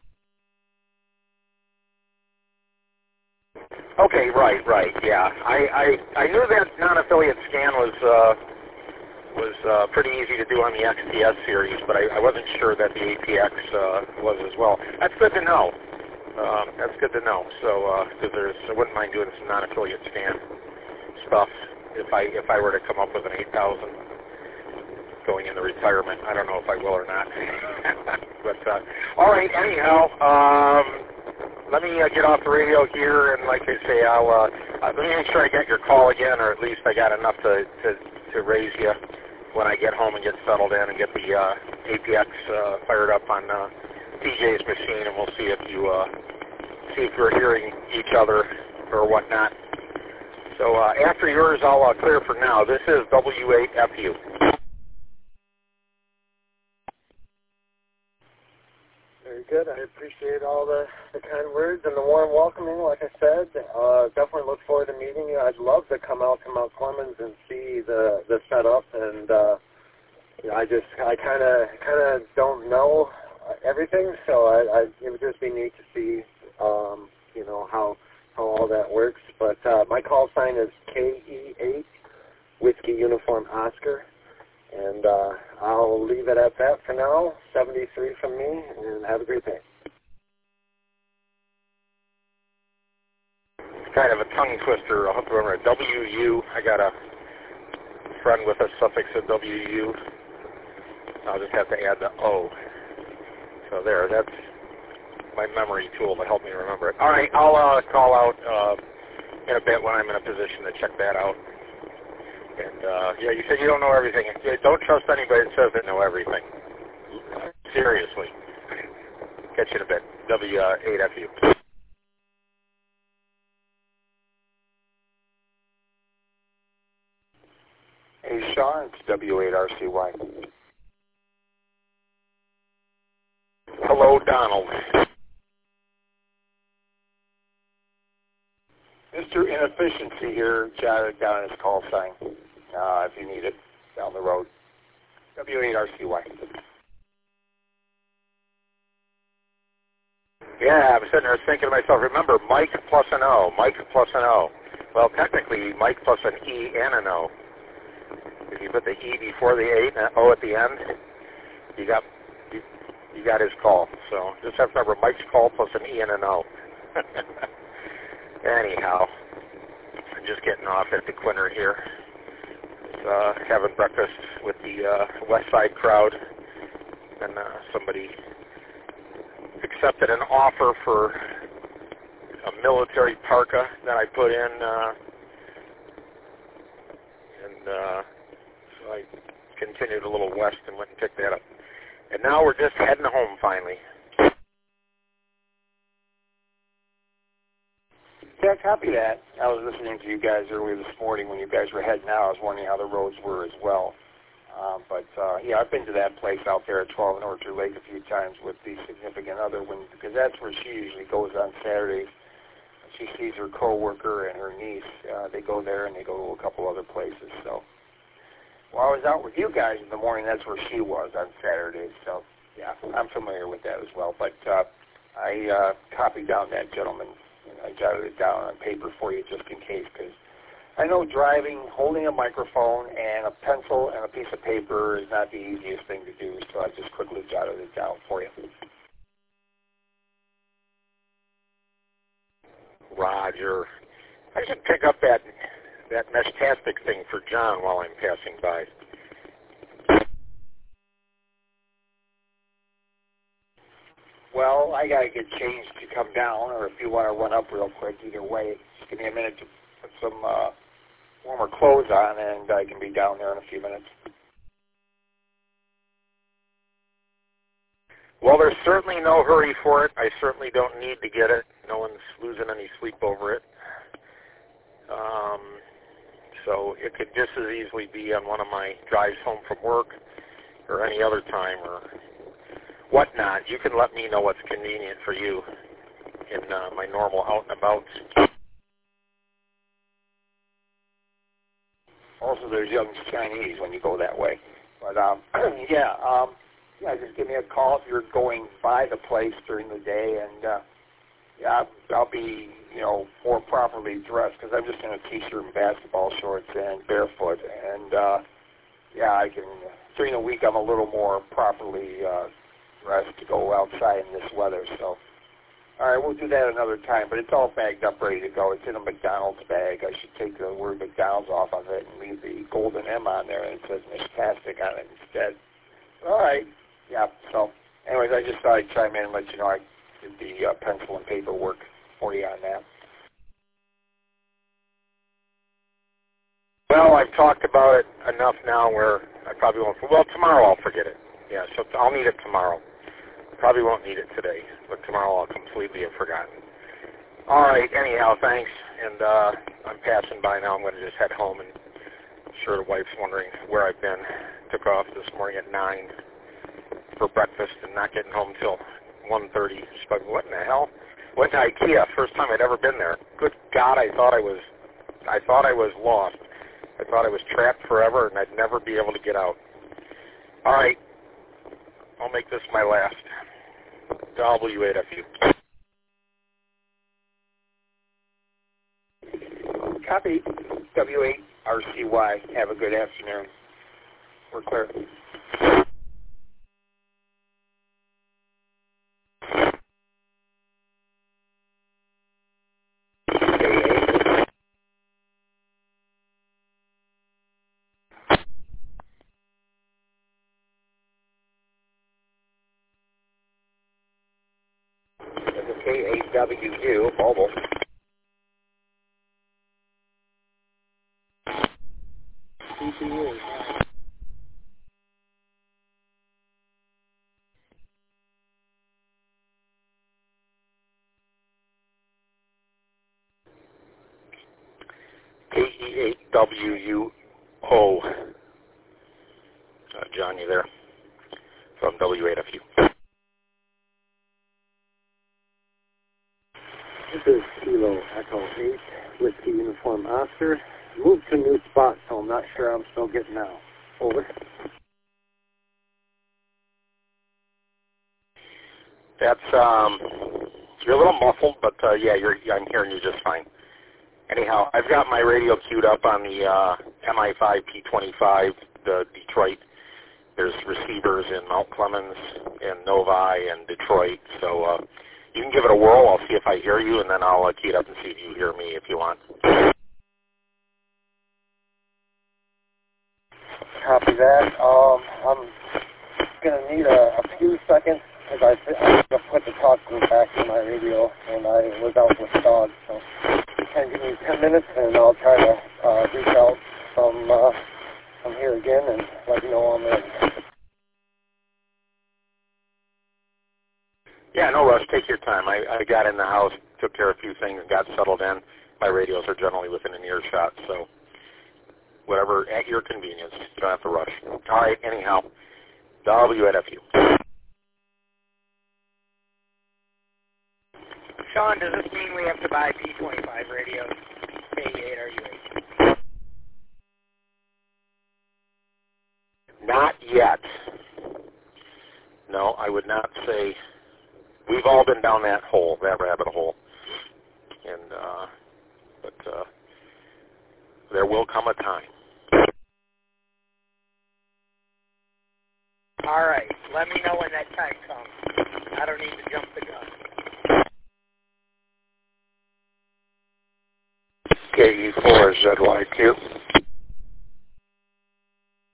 Okay, right, yeah. I knew that non-affiliate scan was pretty easy to do on the XTS series, but I wasn't sure that the APX was as well. That's good to know. That's good to know. So, because I wouldn't mind doing some non-affiliate scan stuff if I were to come up with an 8,000 going into retirement. I don't know if I will or not. But all right. Anyhow, let me get off the radio here, and like I say, I'll let me make sure I get your call again, or at least I got enough to raise you when I get home and get settled in and get the APX fired up on TJ's machine, and we'll see if we're hearing each other or whatnot. So after yours, I'll clear for now. This is W8FU. Very good. I appreciate all the kind words and the warm welcoming. Like I said, definitely look forward to meeting you. I'd love to come out to Mount Clemens and see the setup, and I kind of don't know everything, so it would just be neat to see how all that works. But my call sign is KE8 Whiskey Uniform Oscar. And I'll leave it at that for now. 73 from me, and have a great day. It's kind of a tongue twister. I'll have to remember WU. I got a friend with a suffix of WU. I'll just have to add the O. So there, that's my memory tool to help me remember it. All right, I'll call out in a bit when I'm in a position to check that out. And, yeah, you said you don't know everything. Don't trust anybody that says they know everything. Seriously. Catch you in a bit. W8FU. Hey, Sean, it's W8RCY. Hello, Donald. Mr. Inefficiency here, jotted down his call sign, if you need it, down the road. W8RCY. Yeah, I'm sitting there thinking to myself, remember, Mike plus an O, Mike plus an O. Well, technically, Mike plus an E and an O. If you put the E before the 8 and an O at the end, you got his call. So just have to remember Mike's call plus an E and an O. Anyhow, I'm just getting off at the Quinter here. Having breakfast with the West Side crowd, and somebody accepted an offer for a military parka that I put in, and so I continued a little west and went and picked that up. And now we're just heading home finally. Yeah, copy that. I was listening to you guys earlier this morning when you guys were heading out. I was wondering how the roads were as well. Yeah, I've been to that place out there at 12 and Orchard Lake a few times with the significant other, because that's where she usually goes on Saturdays. She sees her coworker and her niece. They go there and they go to a couple other places. So while I was out with you guys in the morning, that's where she was on Saturdays. So yeah, I'm familiar with that as well. But I copied down that gentleman. I jotted it down on paper for you just in case, because I know driving, holding a microphone and a pencil and a piece of paper is not the easiest thing to do, so I just quickly jotted it down for you. Roger. I should pick up that Meshtastic thing for John while I'm passing by. Well, I got to get changed to come down, or if you want to run up real quick, either way, just give me a minute to put some warmer clothes on, and I can be down there in a few minutes. Well, there's certainly no hurry for it. I certainly don't need to get it. No one's losing any sleep over it. So it could just as easily be on one of my drives home from work or any other time or whatnot. You can let me know what's convenient for you in my normal out and about. Also, there's Young Chinese when you go that way. But, just give me a call if you're going by the place during the day, and I'll be, more properly dressed because I'm just in a t-shirt and basketball shorts and barefoot, and I can. During the week, I'm a little more properly dressed to go outside in this weather. So, all right, we'll do that another time. But it's all bagged up, ready to go. It's in a McDonald's bag. I should take the word McDonald's off of it and leave the golden M on there, and it says Mistastic on it instead. All right. Yeah, so anyways, I just thought I'd chime in and let you know I did the pencil and paper work for you on that. Well, I've talked about it enough now where I probably won't. Well, tomorrow I'll forget it. Yeah, so I'll need it tomorrow. Probably won't need it today, but tomorrow I'll completely have forgotten. All right, anyhow, thanks. And I'm passing by now. I'm going to just head home, and I'm sure the wife's wondering where I've been. Took off this morning at 9 for breakfast and not getting home till 1:30. She's like, what in the hell? Went to IKEA, first time I'd ever been there. Good God, I thought I was lost. I thought I was trapped forever and I'd never be able to get out. All right, I'll make this my last. W8FU. Copy. W8RCY. Have a good afternoon. We're clear. K8WU, mobile. CPU. KE8WUO. John, you there? From W8FU. This is Kilo Echo 8, Whiskey Uniform Oscar. Moved to a new spot, so I'm not sure I'm still getting out. Over. That's, you're a little muffled, but I'm hearing you just fine. Anyhow, I've got my radio queued up on the MI5 P25, the Detroit. There's receivers in Mount Clemens and Novi and Detroit, so you can give it a whirl. I'll see if I hear you, and then I'll key it up and see if you hear me if you want. Copy that. I'm going to need a few seconds because I put the talk group back in my radio, and I was out with the dog. So can you give me 10 minutes, and I'll try to reach out from here again and let you know I'm ready. Yeah, no rush. Take your time. I got in the house, took care of a few things, and got settled in. My radios are generally within an earshot, so whatever, at your convenience. You don't have to rush. All right, anyhow, W8FU. Sean, does this mean we have to buy P25 radios? K8 or U8? Not yet. No, I would not say. We've all been down that hole, that rabbit hole. And, but there will come a time. All right. Let me know when that time comes. I don't need to jump the gun. KE4ZYQ.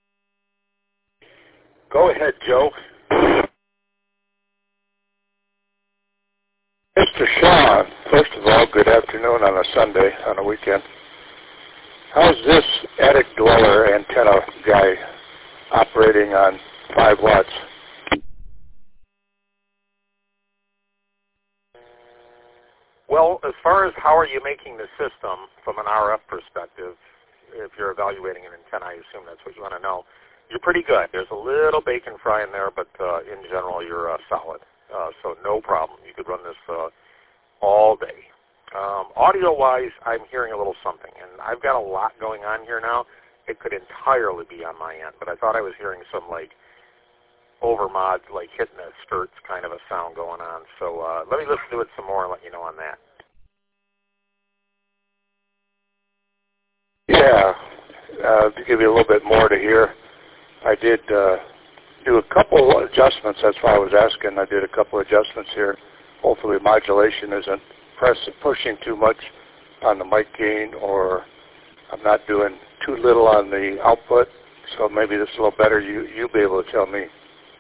Go ahead, Joe. So Sean, first of all, good afternoon on a Sunday, on a weekend. How's this attic dweller antenna guy operating on 5 watts? Well, as far as how are you making the system from an RF perspective, if you're evaluating an antenna, I assume that's what you want to know. You're pretty good. There's a little bacon fry in there, but in general, you're solid. So no problem. You could run this all day. Audio-wise, I'm hearing a little something, and I've got a lot going on here now. It could entirely be on my end, but I thought I was hearing some, like, overmod, like hitting the skirts kind of a sound going on. So let me listen to it some more and let you know on that. Yeah, to give you a little bit more to hear, I did do a couple of adjustments. That's why I was asking. I did a couple of adjustments here. Hopefully modulation isn't pushing too much on the mic gain, or I'm not doing too little on the output. So maybe this is a little better. You'll be able to tell me.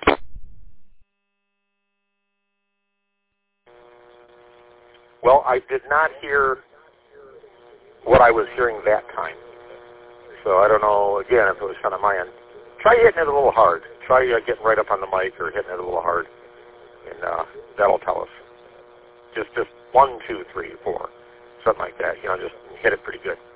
Well, I did not hear what I was hearing that time. So I don't know, again, if it was kind of my end. Try hitting it a little hard. Try getting right up on the mic or hitting it a little hard, and that'll tell us. Just 1, 2, 3, 4, something like that. You know, just hit it pretty good.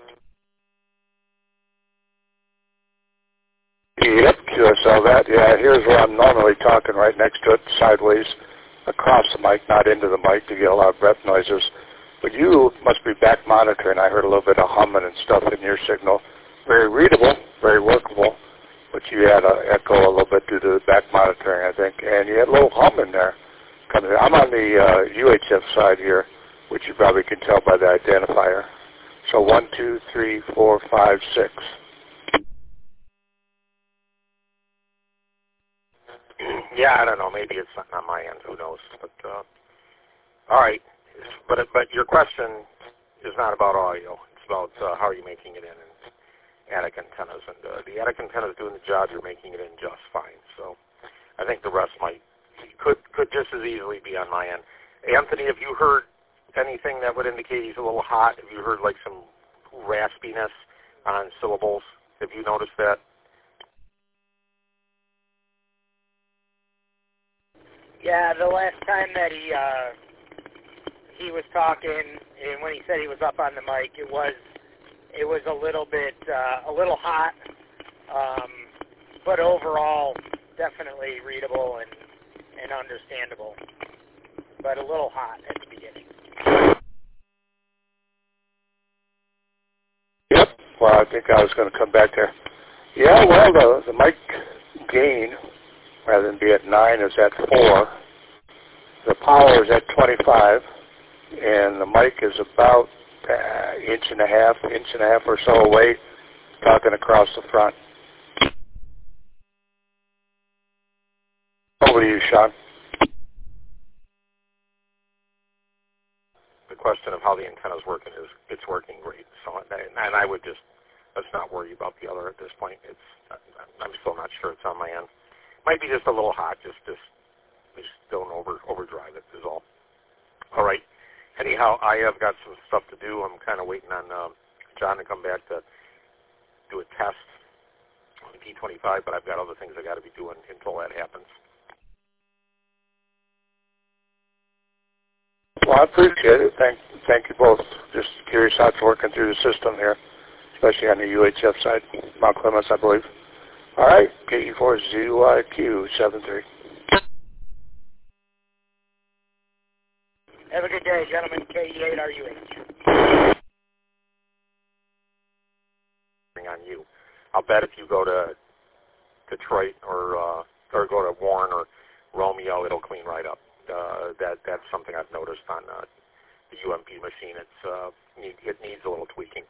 Yep, QSL that. Yeah, here's where I'm normally talking, right next to it, sideways, across the mic, not into the mic to get a lot of breath noises. But you must be back monitoring. I heard a little bit of humming and stuff in your signal. Very readable, very workable, but you had an echo a little bit due to the back monitoring, I think, and you had a little hum in there. I'm on the UHF side here, which you probably can tell by the identifier. So 1, 2, 3, 4, 5, 6. Yeah, I don't know. Maybe it's something on my end. Who knows? But all right. But your question is not about audio. It's about how are you making it in attic antennas, and the attic antennas doing the job. You're making it in just fine. So I think the rest could just as easily be on my end. Anthony, have you heard anything that would indicate he's a little hot? Have you heard like some raspiness on syllables? Have you noticed that? Yeah, the last time that he was talking, and when he said he was up on the mic, it was a little bit a little hot, but overall definitely readable and understandable, but a little hot at the beginning. Yep. Well, I think I was going to come back there. Yeah. Well, the mic gain, rather than be at 9, is at 4. The power is at 25, and the mic is about inch and a half or so away, talking across the front. Over to you, Sean. The question of how the antenna's working is it's working great. So, and I would just let's not worry about the other at this point. I'm still not sure it's on my end. Might be just a little hot. Just don't overdrive it is all. All right. Anyhow, I have got some stuff to do. I'm kind of waiting on John to come back to do a test on the P25, but I've got other things I got to be doing until that happens. Well, I appreciate it. Thank you both. Just curious how it's working through the system here, especially on the UHF side. Mount Clemens, I believe. All right, KE4ZYQ73. Have a good day, gentlemen. KE8RUH. On you. I'll bet if you go to Detroit or go to Warren or Romeo, it'll clean right up. That's something I've noticed on the UMP machine. It needs a little tweaking.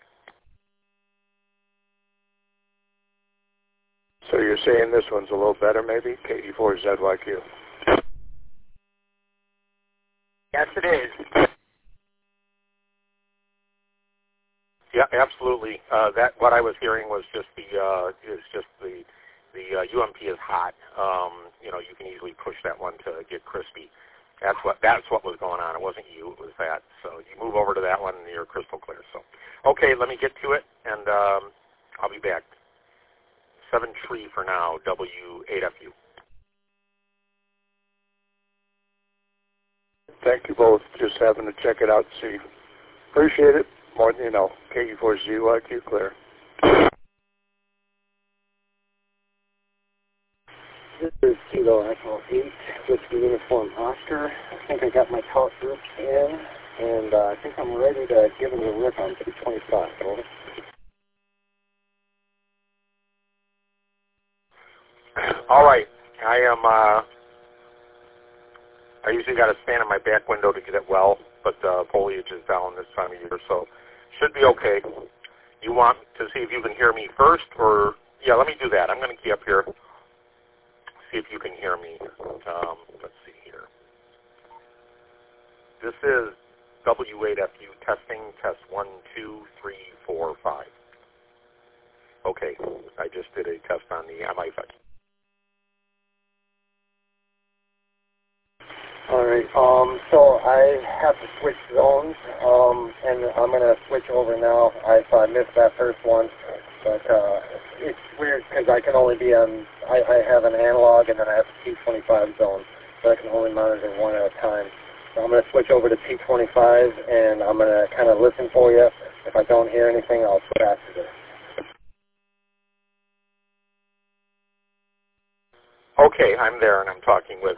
So you're saying this one's a little better, maybe? KE4ZYQ. Yes, it is. Yeah, absolutely. That what I was hearing was just the UMP is hot. You can easily push that one to get crispy. That's what was going on. It wasn't you. It was that. So you move over to that one, and you're crystal clear. So, okay, let me get to it, and I'll be back. 7 Tree for now, W8FU. Thank you both. Just having to check it out and see. Appreciate it. More than you know. KE4ZUIQ clear. This is Kilo Echo 8, Whiskey Uniform Oscar. I think I got my talk groups in, and I think I'm ready to give it a rip on 225. Over. All right. I usually got to stand in my back window to get it well, but foliage is down this time of year, so should be okay. You want to see if you can hear me first, or yeah, let me do that. I'm going to key up here, see if you can hear me. Let's see here. This is W8FU testing, test 1, 2, 3, 4, 5. Okay, I just did a test on the MIFX. All right, so I have to switch zones, and I'm going to switch over now. I missed that first one, but it's weird because I can only be on, I have an analog and then I have a T25 zone, so I can only monitor one at a time. So I'm going to switch over to T25, and I'm going to kind of listen for you. If I don't hear anything, I'll switch after this. Okay, I'm there, and I'm talking with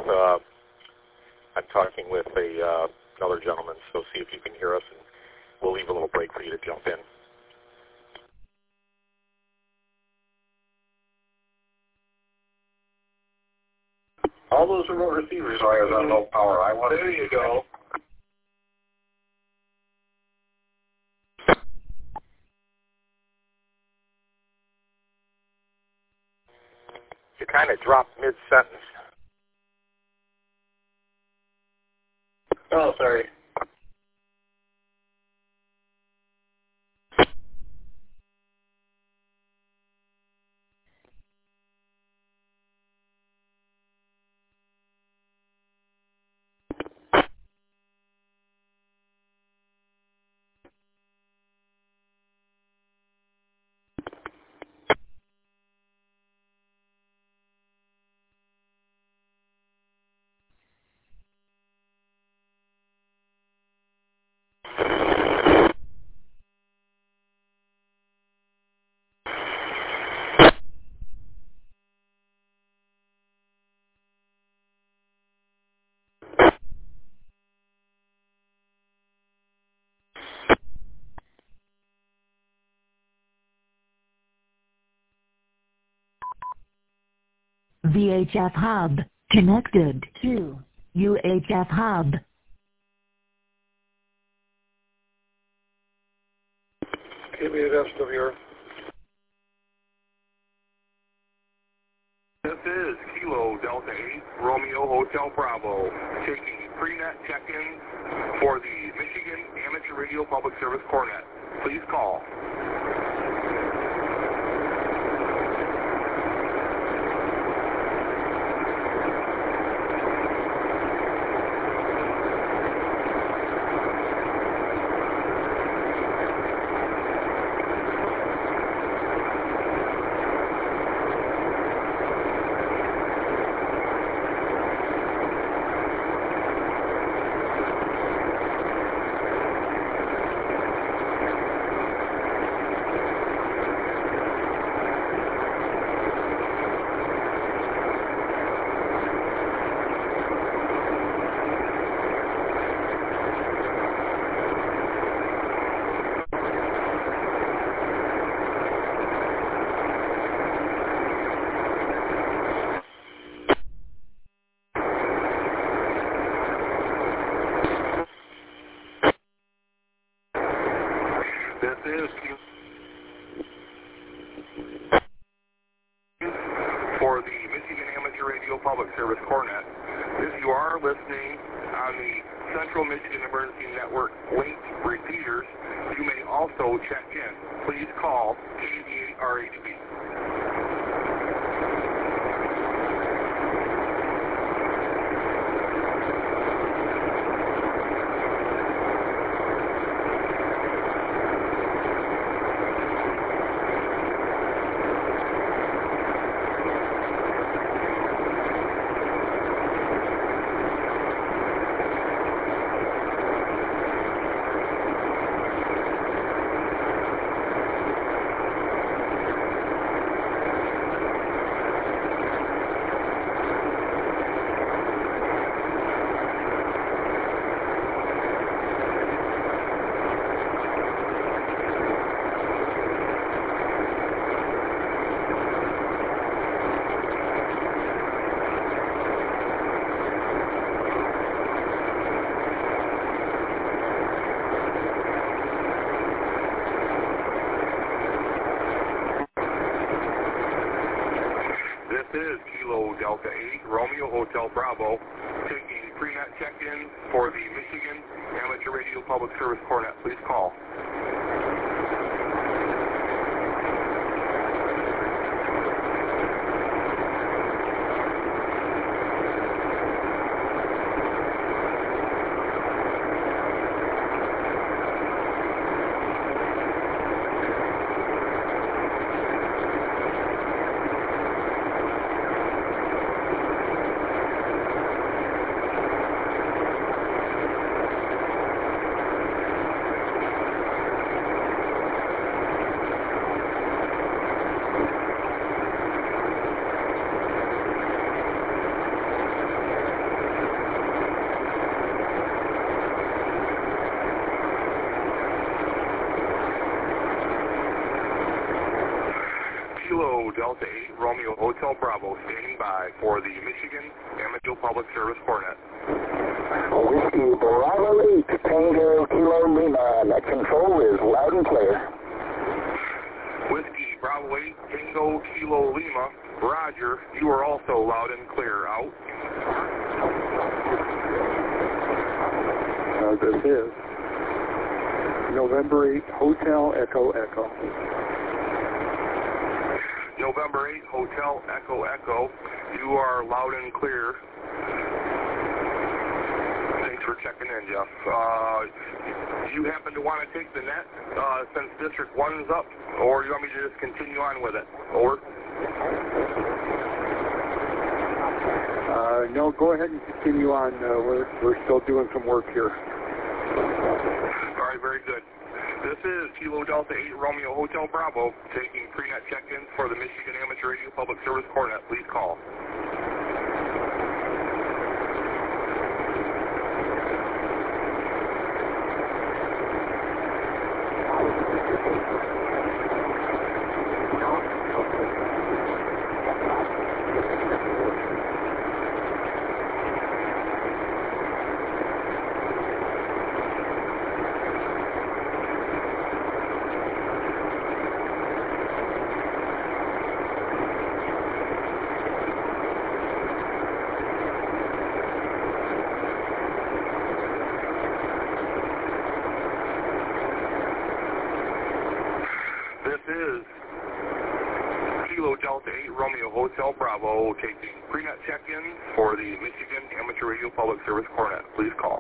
another gentleman, so see if you can hear us, and we'll leave a little break for you to jump in. All those remote receivers are on low power. There you go. You kind of dropped mid-sentence. Oh, sorry. VHF hub connected to UHF hub. KBF's still here. This is Kilo Delta 8, Romeo Hotel Bravo, taking pre-net check-ins for the Michigan Amateur Radio Public Service Cornet. Please call. For the Michigan Amateur Radio Public Service Cornet. If you are listening on the Central Michigan Emergency Network linked repeaters, you may also check in. Please call KV8RHB. Hotel Bravo, taking pre-net check-ins for the Michigan Amateur Radio Public Service Cornet. Please call. Delta 8 Romeo Hotel Bravo standing by for the Michigan Amateur Public Service Cornet. Whiskey Bravo 8 Tango Kilo Lima. Net control is loud and clear. Whiskey Bravo 8 Tango Kilo Lima. Roger, you are also loud and clear. Out. This is November 8 Hotel Echo Echo. November 8 Hotel Echo Echo, you are loud and clear. Thanks for checking in, Jeff. Do you happen to want to take the net since District 1 is up, or do you want me to just continue on with it? Over. No, go ahead and continue on. We're still doing some work here. All right, very good. This is Kilo Delta 8 Romeo Hotel Bravo, taking pre-net check-ins for the Michigan Amateur Radio Public Service Cornet. Please call. Delta 8 Romeo Hotel Bravo, taking pre-net check-in for the Michigan Amateur Radio Public Service Cornet. Please call.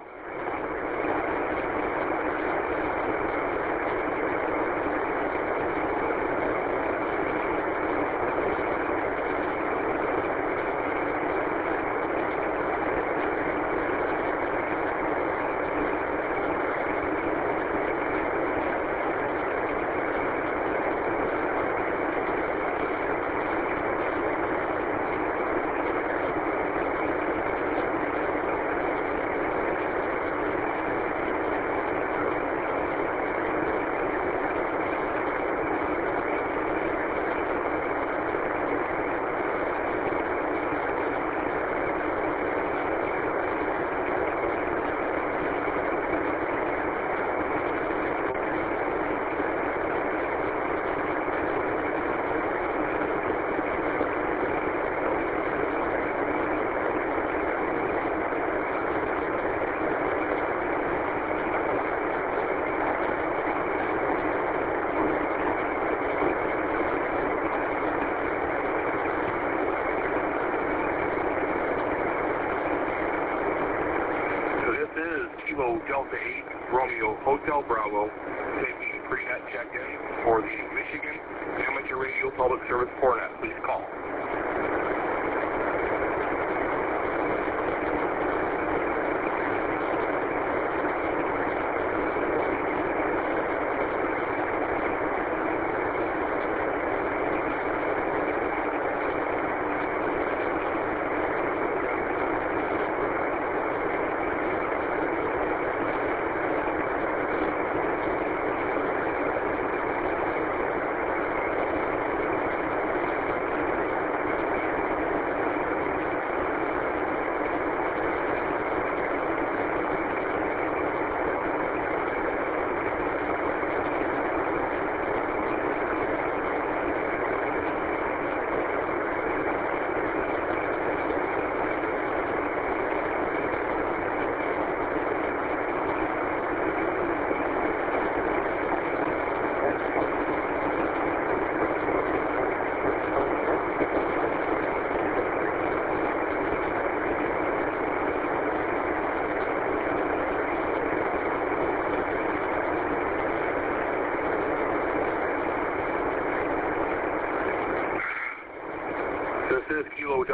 Delta 8 Romeo Hotel Bravo, taking pre-net check-in for the Michigan Amateur Radio Public Service Cornet. Please call.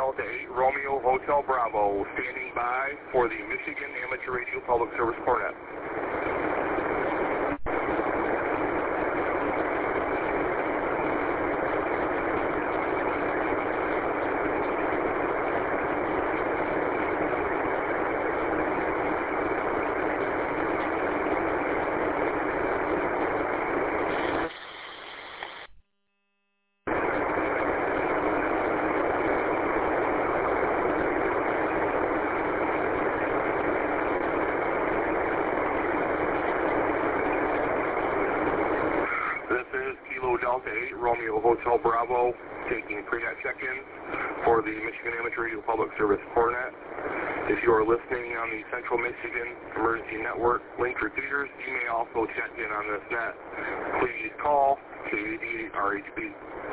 Delta 8 Romeo Hotel Bravo, standing by for the Michigan Amateur Radio Public Service Cornet. Delta 8 Romeo Hotel Bravo, taking pre-net check-ins for the Michigan Amateur Radio Public Service Cornet. If you are listening on the Central Michigan Emergency Network link repeaters, you may also check in on this net. Please call KAD-RHB.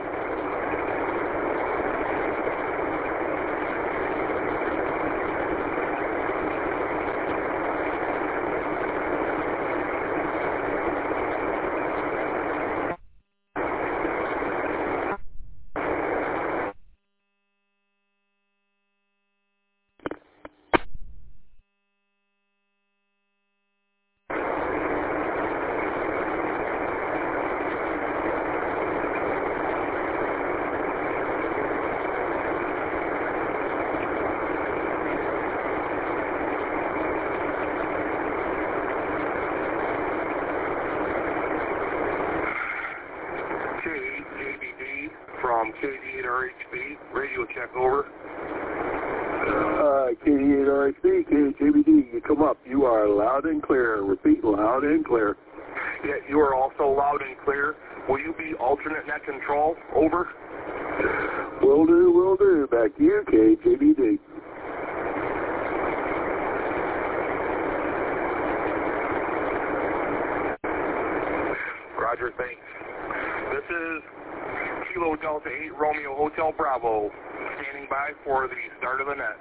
From KD8RHB, radio check over. KD8RHB, KJBD, you come up. You are loud and clear. Repeat, loud and clear. Yeah, you are also loud and clear. Will you be alternate net control? Over. Will do. Back to you, KJBD. Roger, thanks. This is Kilo Delta 8 Romeo Hotel Bravo, standing by for the start of the net.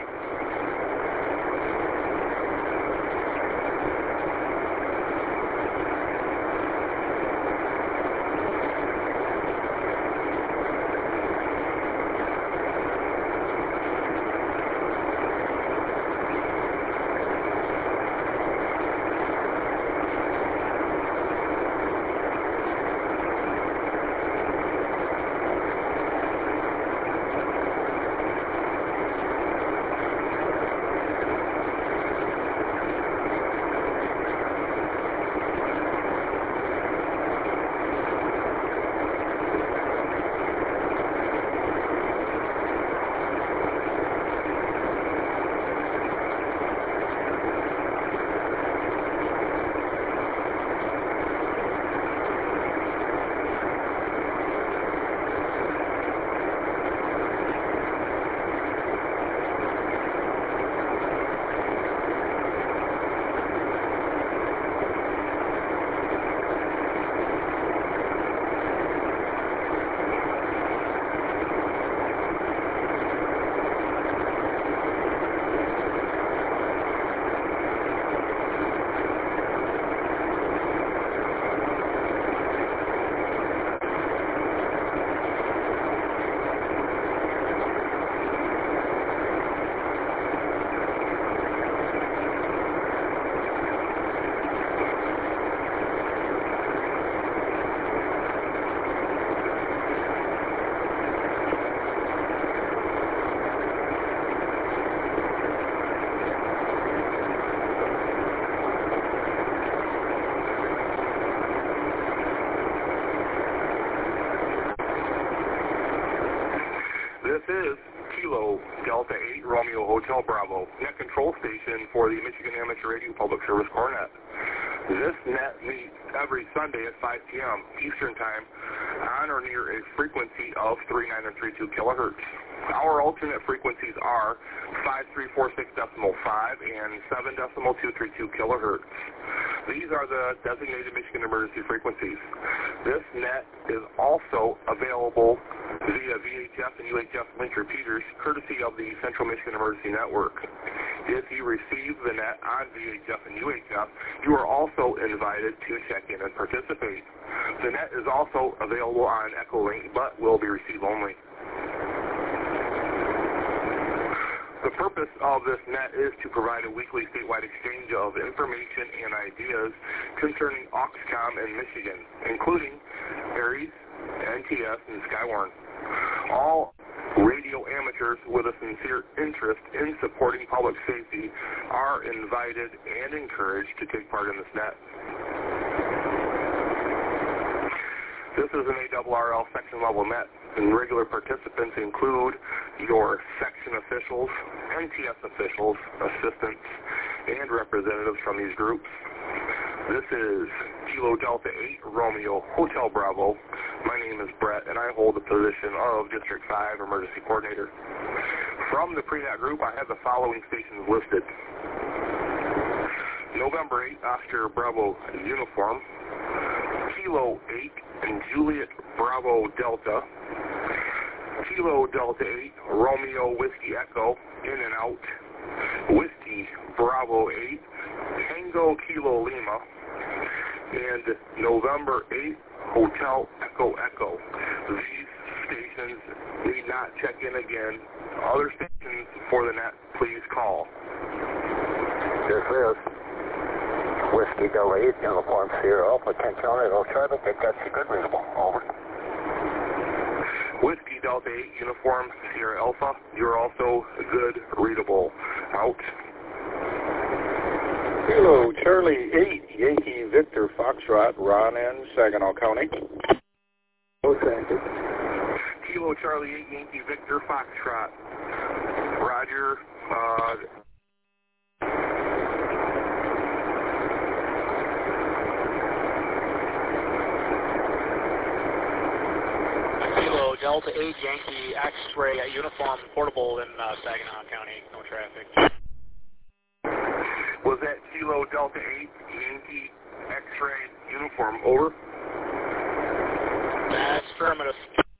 This is Kilo Delta 8 Romeo Hotel Bravo, net control station for the Michigan Amateur Radio Public Service Cornet. This net meets every Sunday at 5 p.m. Eastern Time on or near a frequency of 3932 kilohertz. Our alternate frequencies are 5346.5 and 7.232 kilohertz. These are the designated Michigan emergency frequencies. This net is also available via VHF and UHF link repeaters, courtesy of the Central Michigan Emergency Network. If you receive the net on VHF and UHF, you are also invited to check in and participate. The net is also available on Echolink, but will be receive only. The purpose of this net is to provide a weekly statewide exchange of information and ideas concerning Auxcom in Michigan, including Aries, NTS, and Skywarn. All radio amateurs with a sincere interest in supporting public safety are invited and encouraged to take part in this net. This is an ARRL section level net, and regular participants include your section officials, NTS officials, assistants, and representatives from these groups. This is Kilo Delta 8 Romeo Hotel Bravo. My name is Brett, and I hold the position of District 5 Emergency Coordinator. From the pre-net group, I have the following stations listed. November 8, Oscar Bravo Uniform, Kilo 8 and Juliet Bravo Delta, Kilo Delta 8 Romeo Whiskey Echo, in and out, Whiskey Bravo 8, Tango Kilo Lima, and November 8 Hotel Echo Echo. These stations need not check in again. Other stations for the net, please call. This is Whiskey Delta 8 Uniform Sierra Alpha, Kent County, no traffic. They've got you good readable. Over. Whiskey Delta 8 Uniform Sierra Alpha, you're also good readable. Out. Kilo Charlie 8 Yankee Victor Foxtrot, Ron in Saginaw County. Okay. Kilo Charlie 8 Yankee Victor Foxtrot. Roger. Kilo Delta 8 Yankee X-ray uniform portable in Saginaw County. No traffic. Was that Kilo Delta 8 Yankee X-ray uniform? Over. That's affirmative.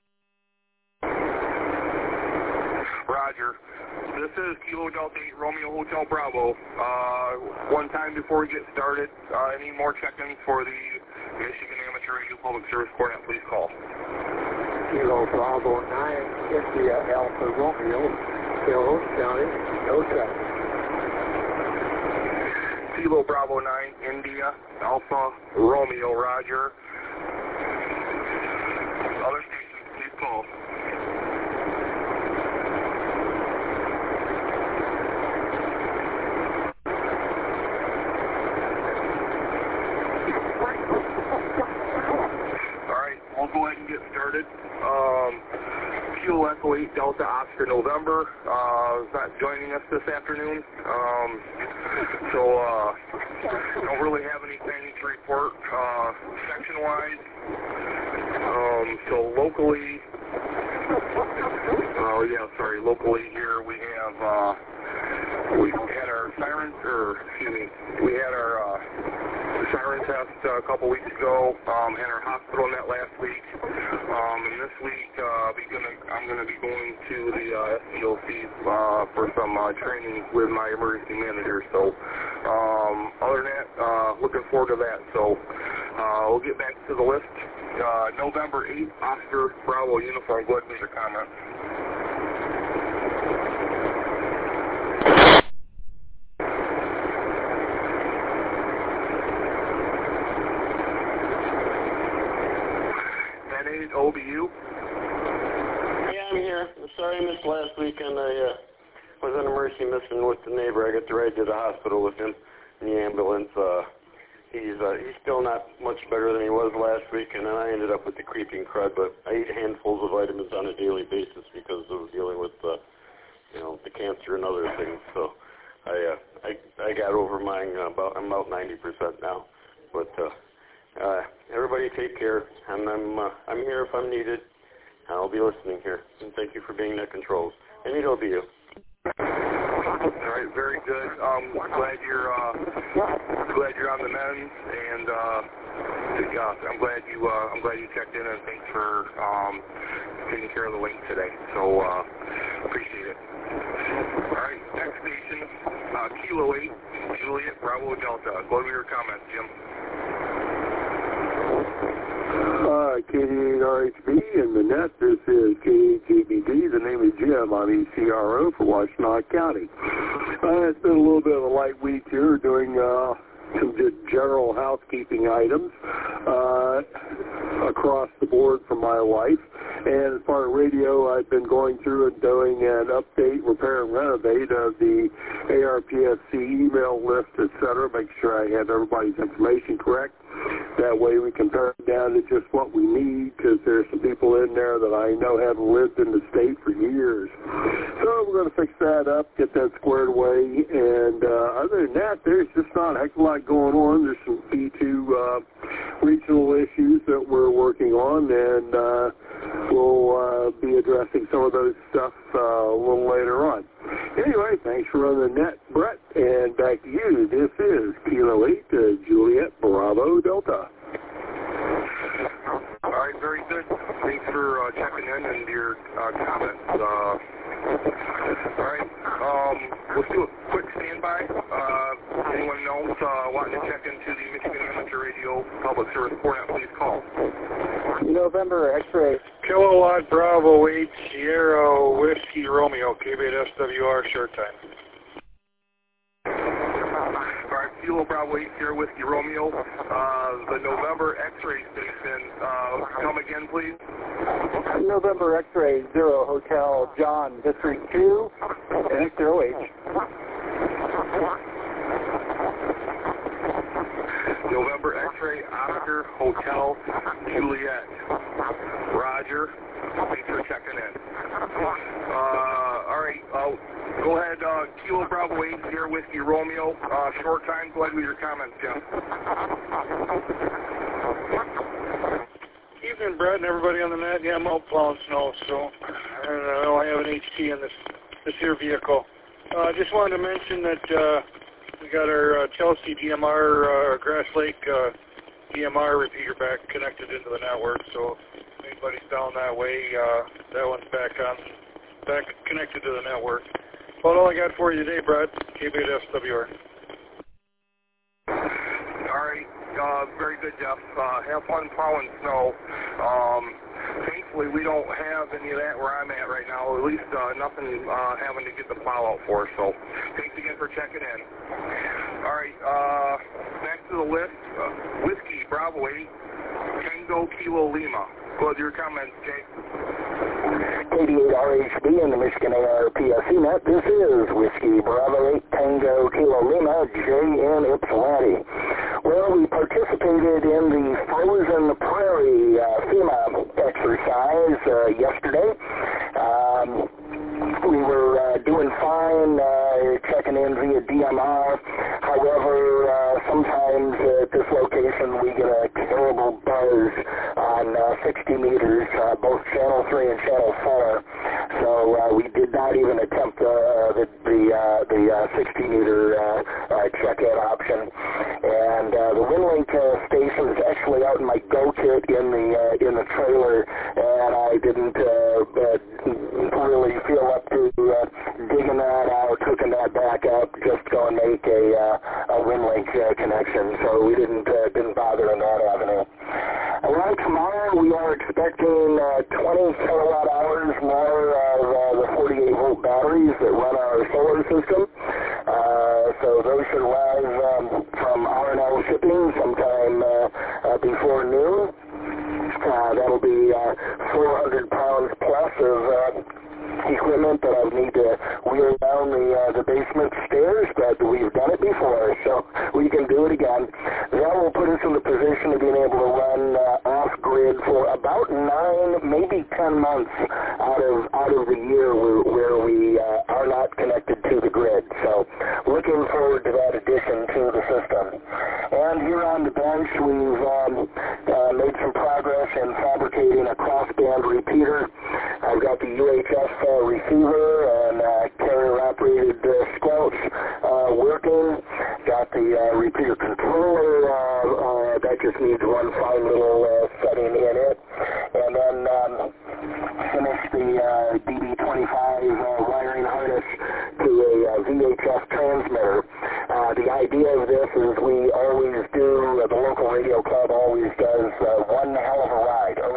Roger. This is Kilo Delta 8 Romeo Hotel Bravo. One time before we get started, any more check-ins for the Michigan Amateur Radio Public Service Corps, please call. Kilo Bravo 9 India Alpha Romeo, Hill County, no traffic. Kilo Bravo 9 India Alpha Romeo, Roger. Other stations, please call. I'll go ahead and get started. Kilo Echo 8 Delta Oscar November is not joining us this afternoon, so don't really have anything to report section-wise. So locally, locally here we had our sirens, we had our siren test a couple weeks ago, had our hospital net last week, and this week I'm going to be going to the SCLC for some training with my emergency manager. So other than that, looking forward to that. So we'll get back to the list. November 8th, Oscar Bravo Uniform. Go ahead and make your comment. OBU? Yeah, I'm here. I'm sorry I missed last weekend. I was on a mercy mission with the neighbor. I got to ride to the hospital with him in the ambulance. He's still not much better than he was last week, and then I ended up with the creeping crud. But I eat handfuls of vitamins on a daily basis because of dealing with the cancer and other things. So I got over mine. I'm about 90% now, but. Everybody take care, and I'm here if I'm needed. I'll be listening here, and thank you for being at controls. And it'll be you. All right, very good. Glad you're on the mend, and I'm glad you checked in, and thanks for taking care of the link today. So appreciate it. All right, next station, Kilo 8 Juliet Bravo Delta. Go to your comments, Jim. K88RHB and the net. This is KHABD. The name is Jim. I'm ECRO for Washtenaw County. It's been a little bit of a light week here doing some general housekeeping items across the board for my wife. And as far as radio, I've been going through and doing an update, repair, and renovate of the ARPSC email list, etc. Make sure I have everybody's information correct. That way we can turn it down to just what we need, because there's some people in there that I know haven't lived in the state for years. So we're going to fix that up, get that squared away, and other than that, there's just not a heck of a lot going on. There's some B2 regional issues that we're working on, and we'll be addressing some of those stuff a little later on. Anyway, thanks for running the net, Brett, and back to you. This is Kilo 8 Juliet Bravo Delta. All right, very good. Thanks for checking in and your comments. All right, let's do a quick standby. Anyone else wanting to check into the Michigan Amateur Radio Public Service Cornet, please call. November X-ray. Kilowatt Bravo 8 Sierra Whiskey Romeo, K8 SWR, short time. All right, Kilo Bravo 8 Sierra Whiskey Romeo. The November X-ray station, come again, please. November X-ray 0 Hotel John, District 2, X0H. November X-ray Oscar Hotel Juliet. Roger. Thanks for checking in. All right, go ahead, Kilo Bravo 8 Sierra Whiskey Romeo. Short time, go ahead with your comments, Jim. Evening, Brett, and everybody on the net. Yeah, I'm out plowing snow, so I don't have an HT in this here vehicle. I just wanted to mention that we got our Chelsea DMR Grass Lake DMR repeater back connected into the network, so if anybody's down that way, that one's back connected to the network. About all I got for you today, Brett. K8 SWR. All right, very good, Jeff. Have fun plowing snow. Thankfully, we don't have any of that where I'm at right now, at least nothing having to get the plow out for, so thanks again for checking in. All right, next to the list, Whiskey Bravo 8, Tango Kilo Lima. Go with your comments, Jay. 88RHB in the Michigan ARPSC net. This is Whiskey Bravo 8 Tango Kilo Lima, JN Ypsilanti. Well, we participated in the Frozen Prairie FEMA exercise yesterday. We were doing fine, checking in via DMR. However, sometimes at this location we get a terrible buzz on 60 meters, both Channel 3 and Channel 4. So we did not even attempt the 60-meter check-in option. And the WinLink station is actually out in my Go kit in the trailer, and I didn't really feel up to digging that out, hooking that back up, just go and make a WinLink connection. So we didn't bother in that avenue. Around tomorrow, we are expecting 20 kilowatt hours more of the 48-volt batteries that run our solar system. So those should arrive from R&L shipping sometime before noon. That'll be 400 pounds plus of equipment that I would need to wheel down the basement stairs, but we've done it before, so we can do it again. That will put us in the position of being able to run off-grid for about 9, maybe 10 months out of the year where we are not connected to the grid. So looking forward to that addition to the system. And here on the bench, we've made some progress in fabricating a crossband repeater. I've got the UHF receiver and carrier-operated squelch working. Got the repeater controller that just needs one fine little setting in it. And then finish the DB25 wiring harness to a VHF transmitter. The idea of this is we always do, the local radio club always does one hell of a ride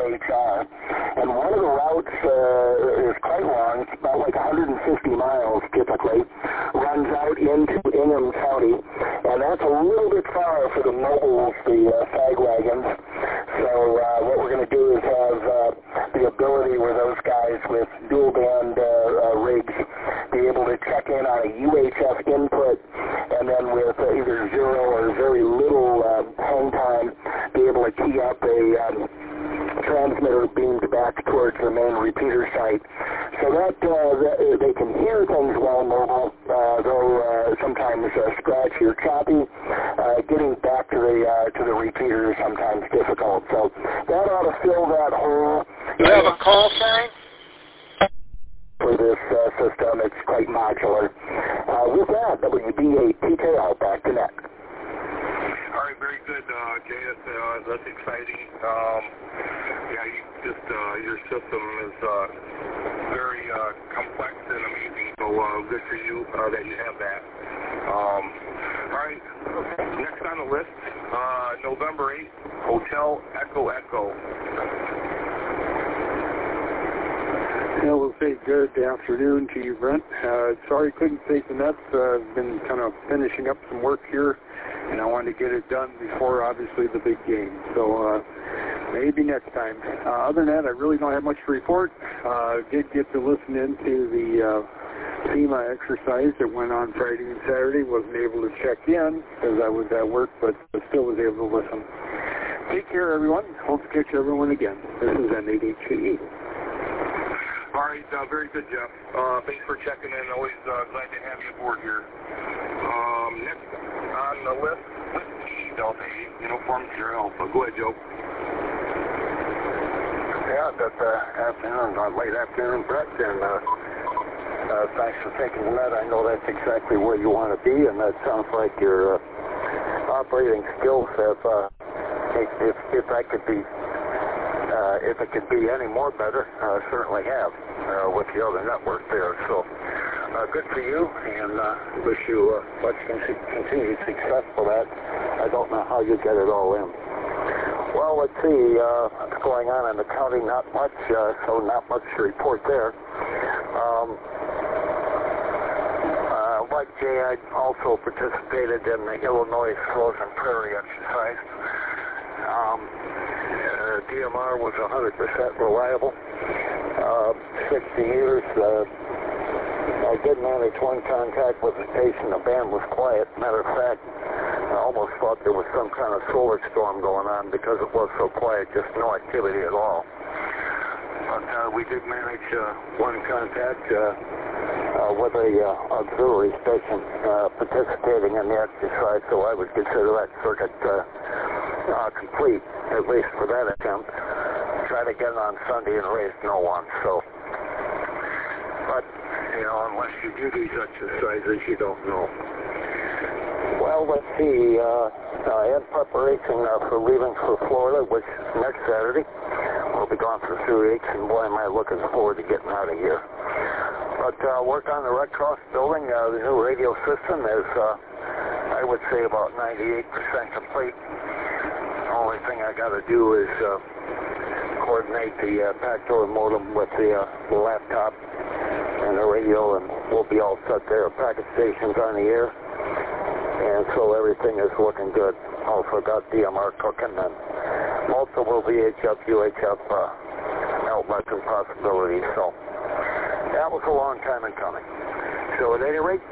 Ingham County, and that's a little bit far for the mobiles, the sag wagons. So what we're going to do is have the ability where those guys with dual band rigs be able to check in on a UHF input, and then with either zero or very little hang time, be able to key up a transmitter beamed back towards the main repeater site. So that they can hear things while mobile, though sometimes scratchy or choppy. Getting back to the repeater is sometimes difficult. So that ought to fill that hole. You have a call sign? For this system, it's quite modular. With that, WB8TKL, back to net. All right, very good, JS. That's exciting. Your system is very complex and amazing. So good for you that you have that. All right, next on the list, November 8th, Hotel Echo Echo. Yeah, we'll say good afternoon to you, Brent. Sorry couldn't take the Nets. I've been kind of finishing up some work here, and I wanted to get it done before, obviously, the big game. So maybe next time. Other than that, I really don't have much to report. Did get to listen into the FEMA exercise that went on Friday and Saturday. Wasn't able to check in because I was at work, but still was able to listen. Take care, everyone. Hope to catch everyone again. This is N8HCE. All right, very good, Jeff. Thanks for checking in. Always glad to have you aboard here. Next on the list, Whiskey Delta 8, Uniform Sierra Alpha. Go ahead, Joe. Yeah, good afternoon, late afternoon, Brett, and thanks for taking the net. I know that's exactly where you want to be, and that sounds like your operating skills have, if it could be any more better, certainly have with the other network there. So good for you, and wish you much continued success for that. I don't know how you get it all in. Well, let's see what's going on in the county. Not much, so not much to report there. Like Jay, I also participated in the Illinois Frozen Prairie exercise. DMR was 100% reliable. 60 years. I did manage one contact with the station. The band was quiet. Matter of fact, I almost thought there was some kind of solar storm going on because it was so quiet, just no activity at all. But we did manage one contact with a auxiliary station participating in the exercise, so I would consider that circuit complete, at least for that attempt. Tried again on Sunday and raised no one, so. But, unless you do these exercises, you don't know. Well, let's see, in preparation for leaving for Florida, which next Saturday, we'll be gone for 2 weeks, and boy, am I looking forward to getting out of here. But work on the Red Cross building, the new radio system is, I would say, about 98% complete. The only thing I got to do is coordinate the backdoor modem with the laptop and the radio, and we'll be all set there. Packet stations on the air, and so everything is looking good. Also got DMR cooking and multiple VHF, UHF outlets and possibilities. So that was a long time in coming. So at any rate,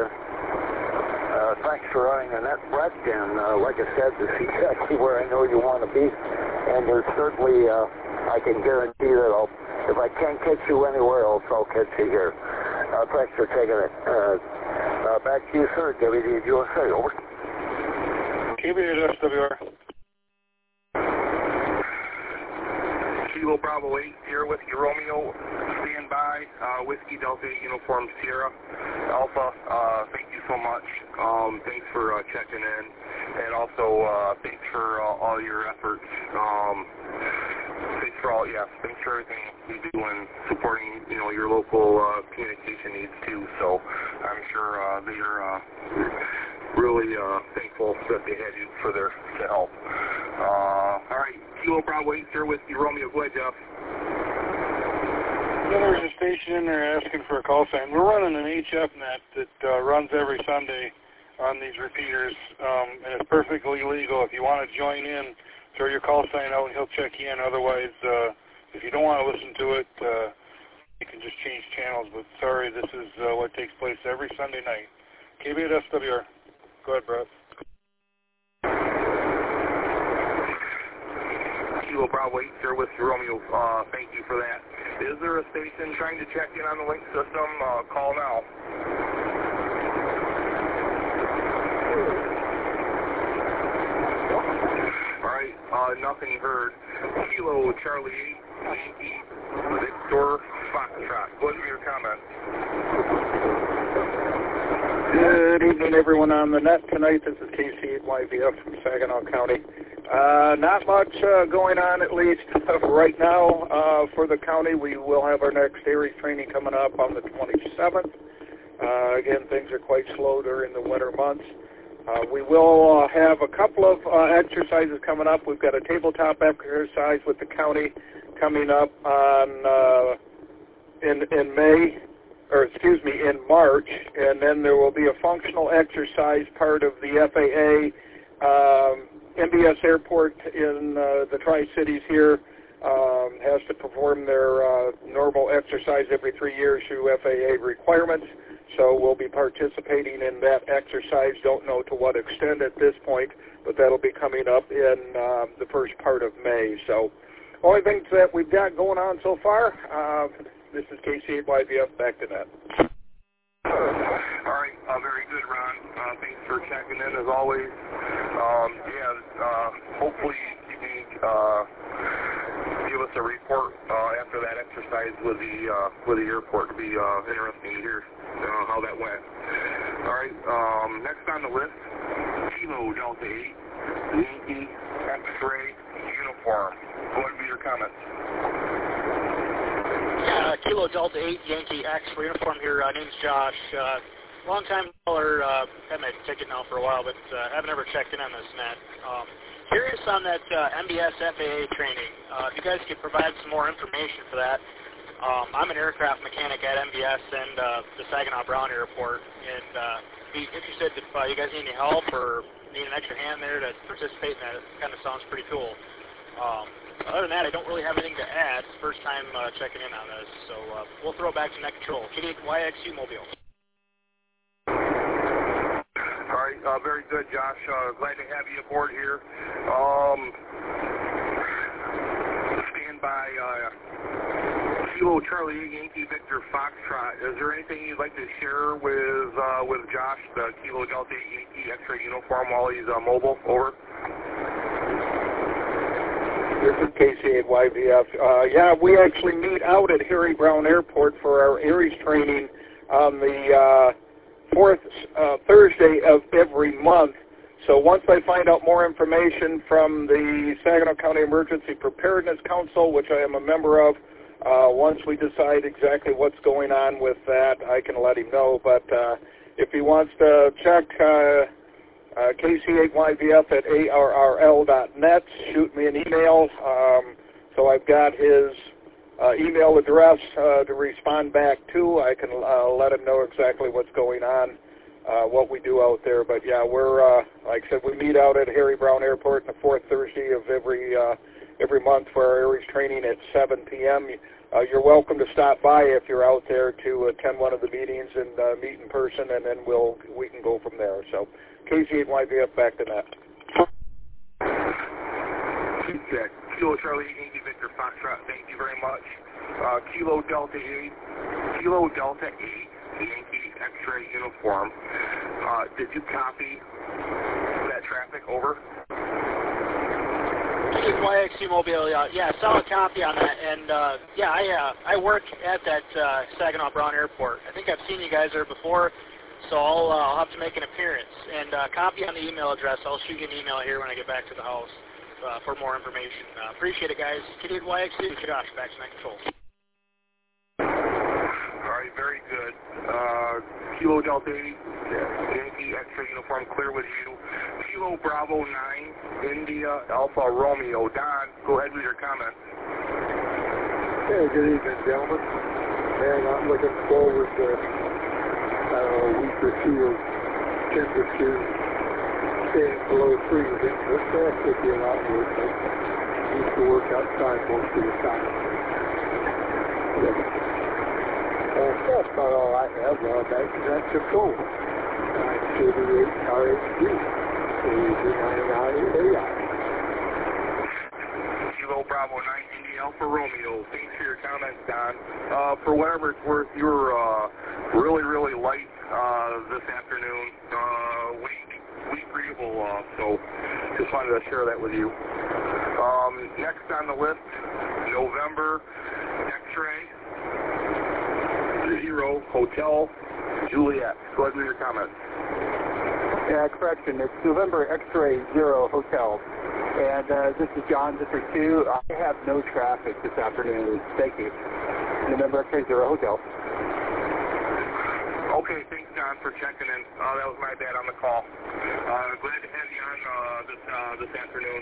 thanks for running the net, Brett, and like I said, this is exactly where I know you want to be, and there's certainly, I can guarantee that if I can't catch you anywhere else, I'll catch you here. Thanks for taking it. Back to you, sir. WDUSA, over. KBS SWR. Kilo Bravo 8 here with you, Romeo. Stand by. Whiskey Delta 8 Uniform Sierra Alpha. Thank you so much. Thanks for checking in, and also thanks for all your efforts. Thanks for everything you do in supporting, your local communication needs too. So I'm sure they're really thankful that they had you for their help. All right, Kilo Bravo 8 here with you, Romeo. Go ahead, Jeff. There's a station in there asking for a call sign. We're running an HF net that runs every Sunday on these repeaters, and it's perfectly legal. If you want to join in, throw your call sign out and he'll check you in. Otherwise, if you don't want to listen to it, you can just change channels. But sorry, this is what takes place every Sunday night. KB8SWR. Go ahead, Brett. Kilo Bravo 8 here with Romeo. Thank you for that. Is there a station trying to check in on the link system? Call now. All right, nothing heard. Kilo Charlie 8, Yankee Victor Foxtrot. Go ahead with your comment. Good evening, everyone on the net tonight. This is KC8YVF from Saginaw County. Not much going on, at least right now for the county. We will have our next Aries training coming up on the 27th. Again, things are quite slow during the winter months. We will have a couple of exercises coming up. We've got a tabletop exercise with the county coming up on in May. In March, and then there will be a functional exercise part of the FAA. MBS Airport in the Tri-Cities here has to perform their normal exercise every 3 years through FAA requirements, so we'll be participating in that exercise. Don't know to what extent at this point, but that'll be coming up in the first part of May. So only things that we've got going on so far. This is KC8YVF, back to net. All right, very good, Ron. Thanks for checking in as always. Hopefully you can give us a report after that exercise with the airport. It'll be interesting to hear how that went. All right, next on the list, Kilo Delta 8, Yankee X-ray uniform. Go ahead with your comments. Kilo Delta 8, Yankee X for uniform here. Name's Josh. Long-time caller. Had my ticket now for a while, but haven't ever checked in on this net. Curious on that MBS FAA training. If you guys could provide some more information for that. I'm an aircraft mechanic at MBS and the Saginaw Brown Airport, and be interested if you guys need any help or need an extra hand there to participate in that. It kind of sounds pretty cool. Other than that, I don't really have anything to add. It's the first time checking in on this, so we'll throw it back to Net Control. KD8YXU Mobile. All right, very good, Josh. Glad to have you aboard here. Stand by Kilo Charlie Yankee Victor Foxtrot. Is there anything you'd like to share with Josh, the Kilo Delta Yankee X-ray uniform, while he's mobile? Over. This is KC8YVF. We actually meet out at Harry Brown Airport for our Aries training on the fourth Thursday of every month. So once I find out more information from the Saginaw County Emergency Preparedness Council, which I am a member of, once we decide exactly what's going on with that, I can let him know. But if he wants to check KC8YVF at arrl.net, shoot me an email. So I've got his email address to respond back to. I can let him know exactly what's going on, what we do out there. But yeah, we're, like I said, we meet out at Harry Brown Airport on the fourth Thursday of every month for our Aries training at 7 p.m. You're welcome to stop by if you're out there to attend one of the meetings and meet in person, and then we can go from there. So KC8YVF, back to net. Kilo Charlie Yankee Victor Foxtrot, thank you very much. Kilo Delta 8, Yankee X-ray uniform. Did you copy that traffic? Over. YXU Mobile, yeah, solid copy on that. And I work at that Saginaw Brown Airport. I think I've seen you guys there before, so I'll have to make an appearance. And copy on the email address. I'll shoot you an email here when I get back to the house for more information. Appreciate it, guys. KD8YXU, Josh, back to Net Control. All right, very good. Kilo Delta 8, Yankee X-ray uniform, clear with you. Kilo Bravo 9, India Alpha Romeo. Don, go ahead with your comments. Hey, good evening, gentlemen. And I'm looking forward to, a week or two of temperature staying below freezing. This grass would be a lot worse. I used to work outside most of the time. That's about all I have. That's a cold. 938 RHD. Kilo Bravo 9 Indy Alpha Romeo. Thanks for your comments, Don. For whatever it's worth, you were really, really light this afternoon. Weak breathable, so just wanted to share that with you. Next on the list, November X-ray 0 Hotel Juliet. Go ahead with your comments. Yeah, correction. It's November X-ray 0 Hotel. And this is John, District 2. I have no traffic this afternoon. Thank you. November X-ray 0 Hotel. Okay, thanks, John, for checking in. That was my bad on the call. Glad to have you on this afternoon.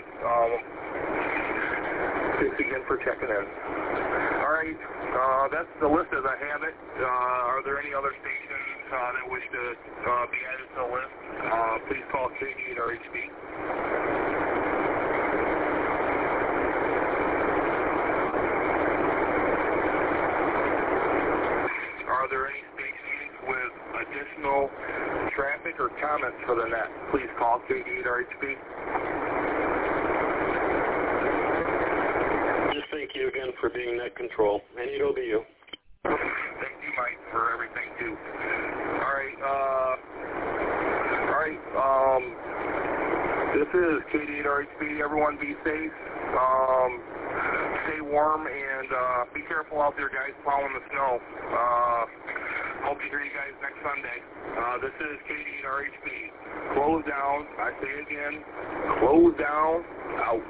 Thanks again for checking in. All right, that's the list as I have it. Are there any other stations that wish to be added to the list? Please call KD or HB. Are there any stations with additional traffic or comments for the net? Please call KD or HB. Just thank you again for being net control, and it'll be you. Thank you, Mike, for everything too. All right. This is KD or HB. Everyone be safe. Stay warm and be careful out there, guys, plowing the snow. Hope to hear you guys next Sunday. This is KD or HB. Close down. I say again, close down, out.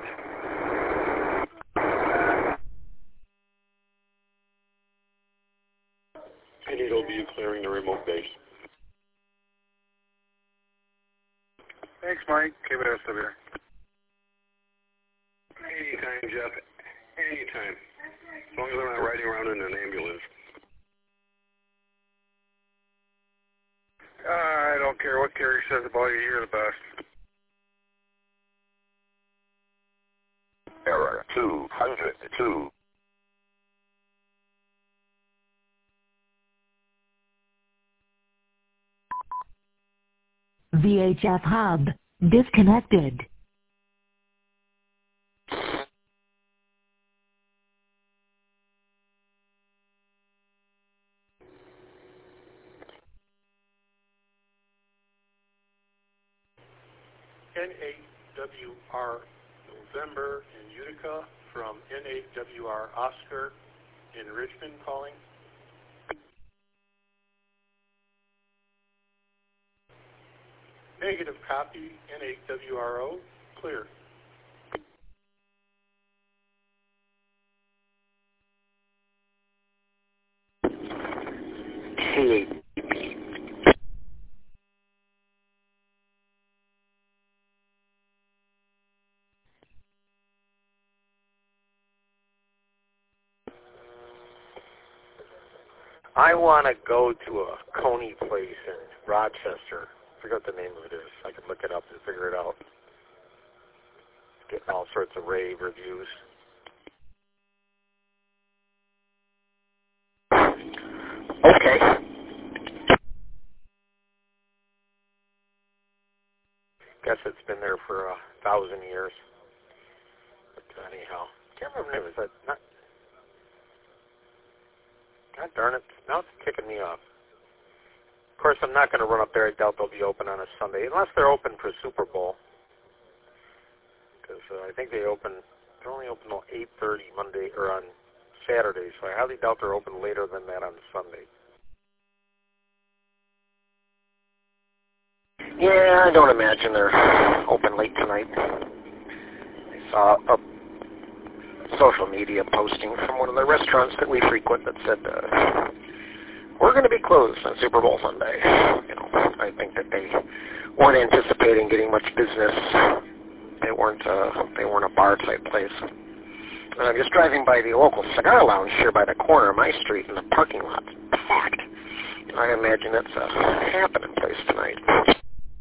And it'll be you clearing the remote base. Thanks, Mike. KBSW. Anytime, Jeff. Anytime. As long as I'm not riding around in an ambulance. I don't care what Gary says about you. You're the best. Error 202. VHF hub disconnected. N8WR November in Utica from N8WR Oscar in Richmond calling. Negative copy, N8WRO, clear. Hey. I want to go to a Coney place in Rochester. I forget what the name of it is. I can look it up and figure it out. Getting all sorts of rave reviews. Okay. Guess it's been there for 1,000 years. But anyhow, can't remember the name. Is that not? God darn it! Now it's kicking me off. Of course, I'm not going to run up there. I doubt they'll be open on a Sunday, unless they're open for Super Bowl. Because I think they're only open till 8:30 Monday or on Saturday, so I highly doubt they're open later than that on Sunday. Yeah, I don't imagine they're open late tonight. I saw a social media posting from one of the restaurants that we frequent that said, we're going to be closed on Super Bowl Sunday. You know, I think that they weren't anticipating getting much business. They weren't a bar-type place. And I'm just driving by the local cigar lounge here by the corner of my street, and the parking lot's packed. I imagine it's a happening place tonight.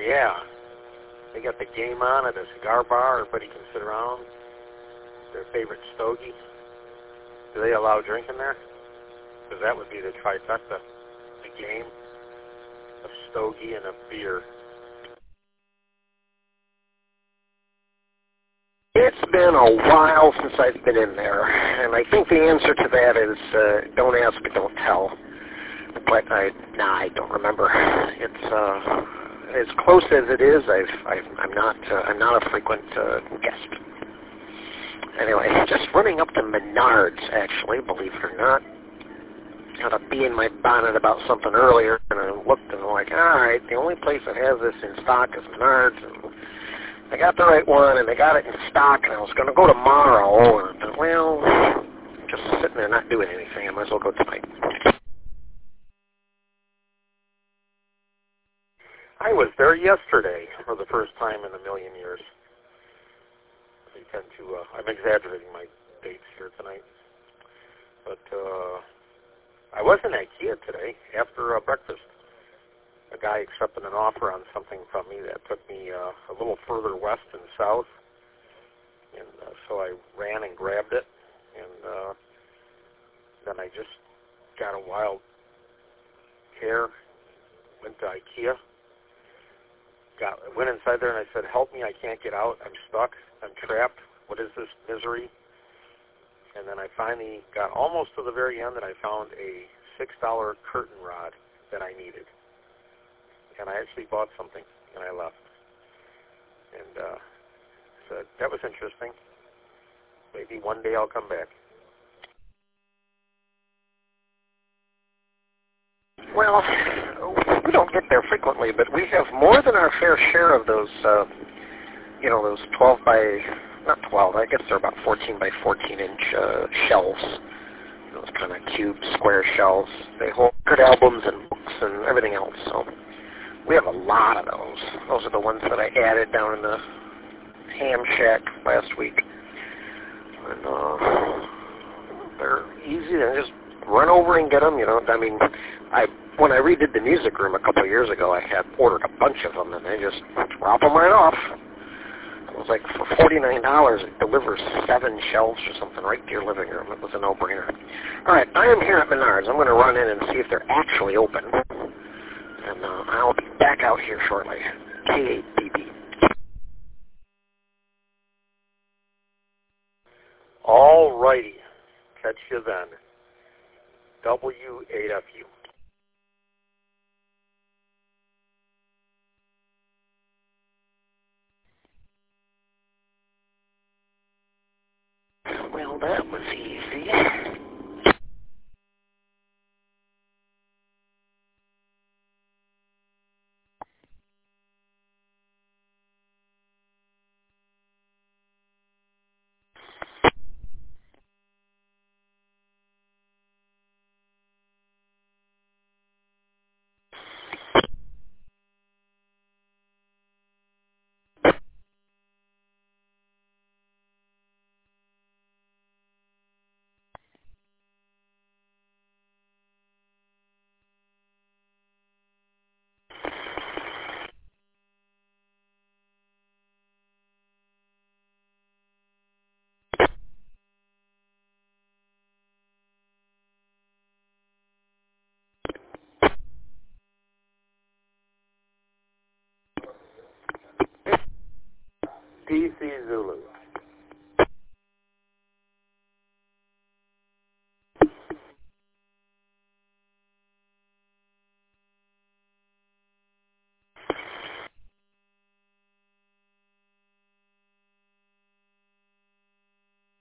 Yeah. They got the game on at a cigar bar. Everybody can sit around. Their favorite stogie. Do they allow drinking there? Because that would be the trifecta. A game, a stogie, and a beer. It's been a while since I've been in there, and I think the answer to that is don't ask, don't tell. But I don't remember. It's as close as it is. I'm not a frequent guest. Anyway, just running up to Menards, actually, believe it or not. Had a bee in my bonnet about something earlier, and I looked and I'm like, all right, the only place that has this in stock is Menards, and I got the right one, and they got it in stock, and I was going to go tomorrow, and I thought, well, just sitting there not doing anything, I might as well go tonight. I was there yesterday for the first time in a million years. I tend to, I'm exaggerating my dates here tonight. But I was in IKEA today after breakfast. A guy accepted an offer on something from me that took me a little further west and south. And so I ran and grabbed it. And then I just got a wild hair, went to IKEA. Went inside there and I said, help me, I can't get out. I'm stuck. I'm trapped. What is this misery? And then I finally got almost to the very end and I found a $6 curtain rod that I needed. And I actually bought something and I left. And said, that was interesting. Maybe one day I'll come back. Well, we don't get there frequently, but we have more than our fair share of those, those 12 by, not 12, I guess they're about 14 by 14 inch shelves. Those kind of cube square shelves. They hold good albums and books and everything else, so we have a lot of those. Those are the ones that I added down in the ham shack last week. And they're easy to just run over and get them, when I redid the music room a couple of years ago, I had ordered a bunch of them, and they just drop them right off. It was like for $49, it delivers 7 shelves or something right to your living room. It was a no-brainer. All right, I am here at Menards. I'm going to run in and see if they're actually open, and I'll be back out here shortly. K-A-B-B. All righty. Catch you then. W8FU. Well, that was easy. DC Zulu.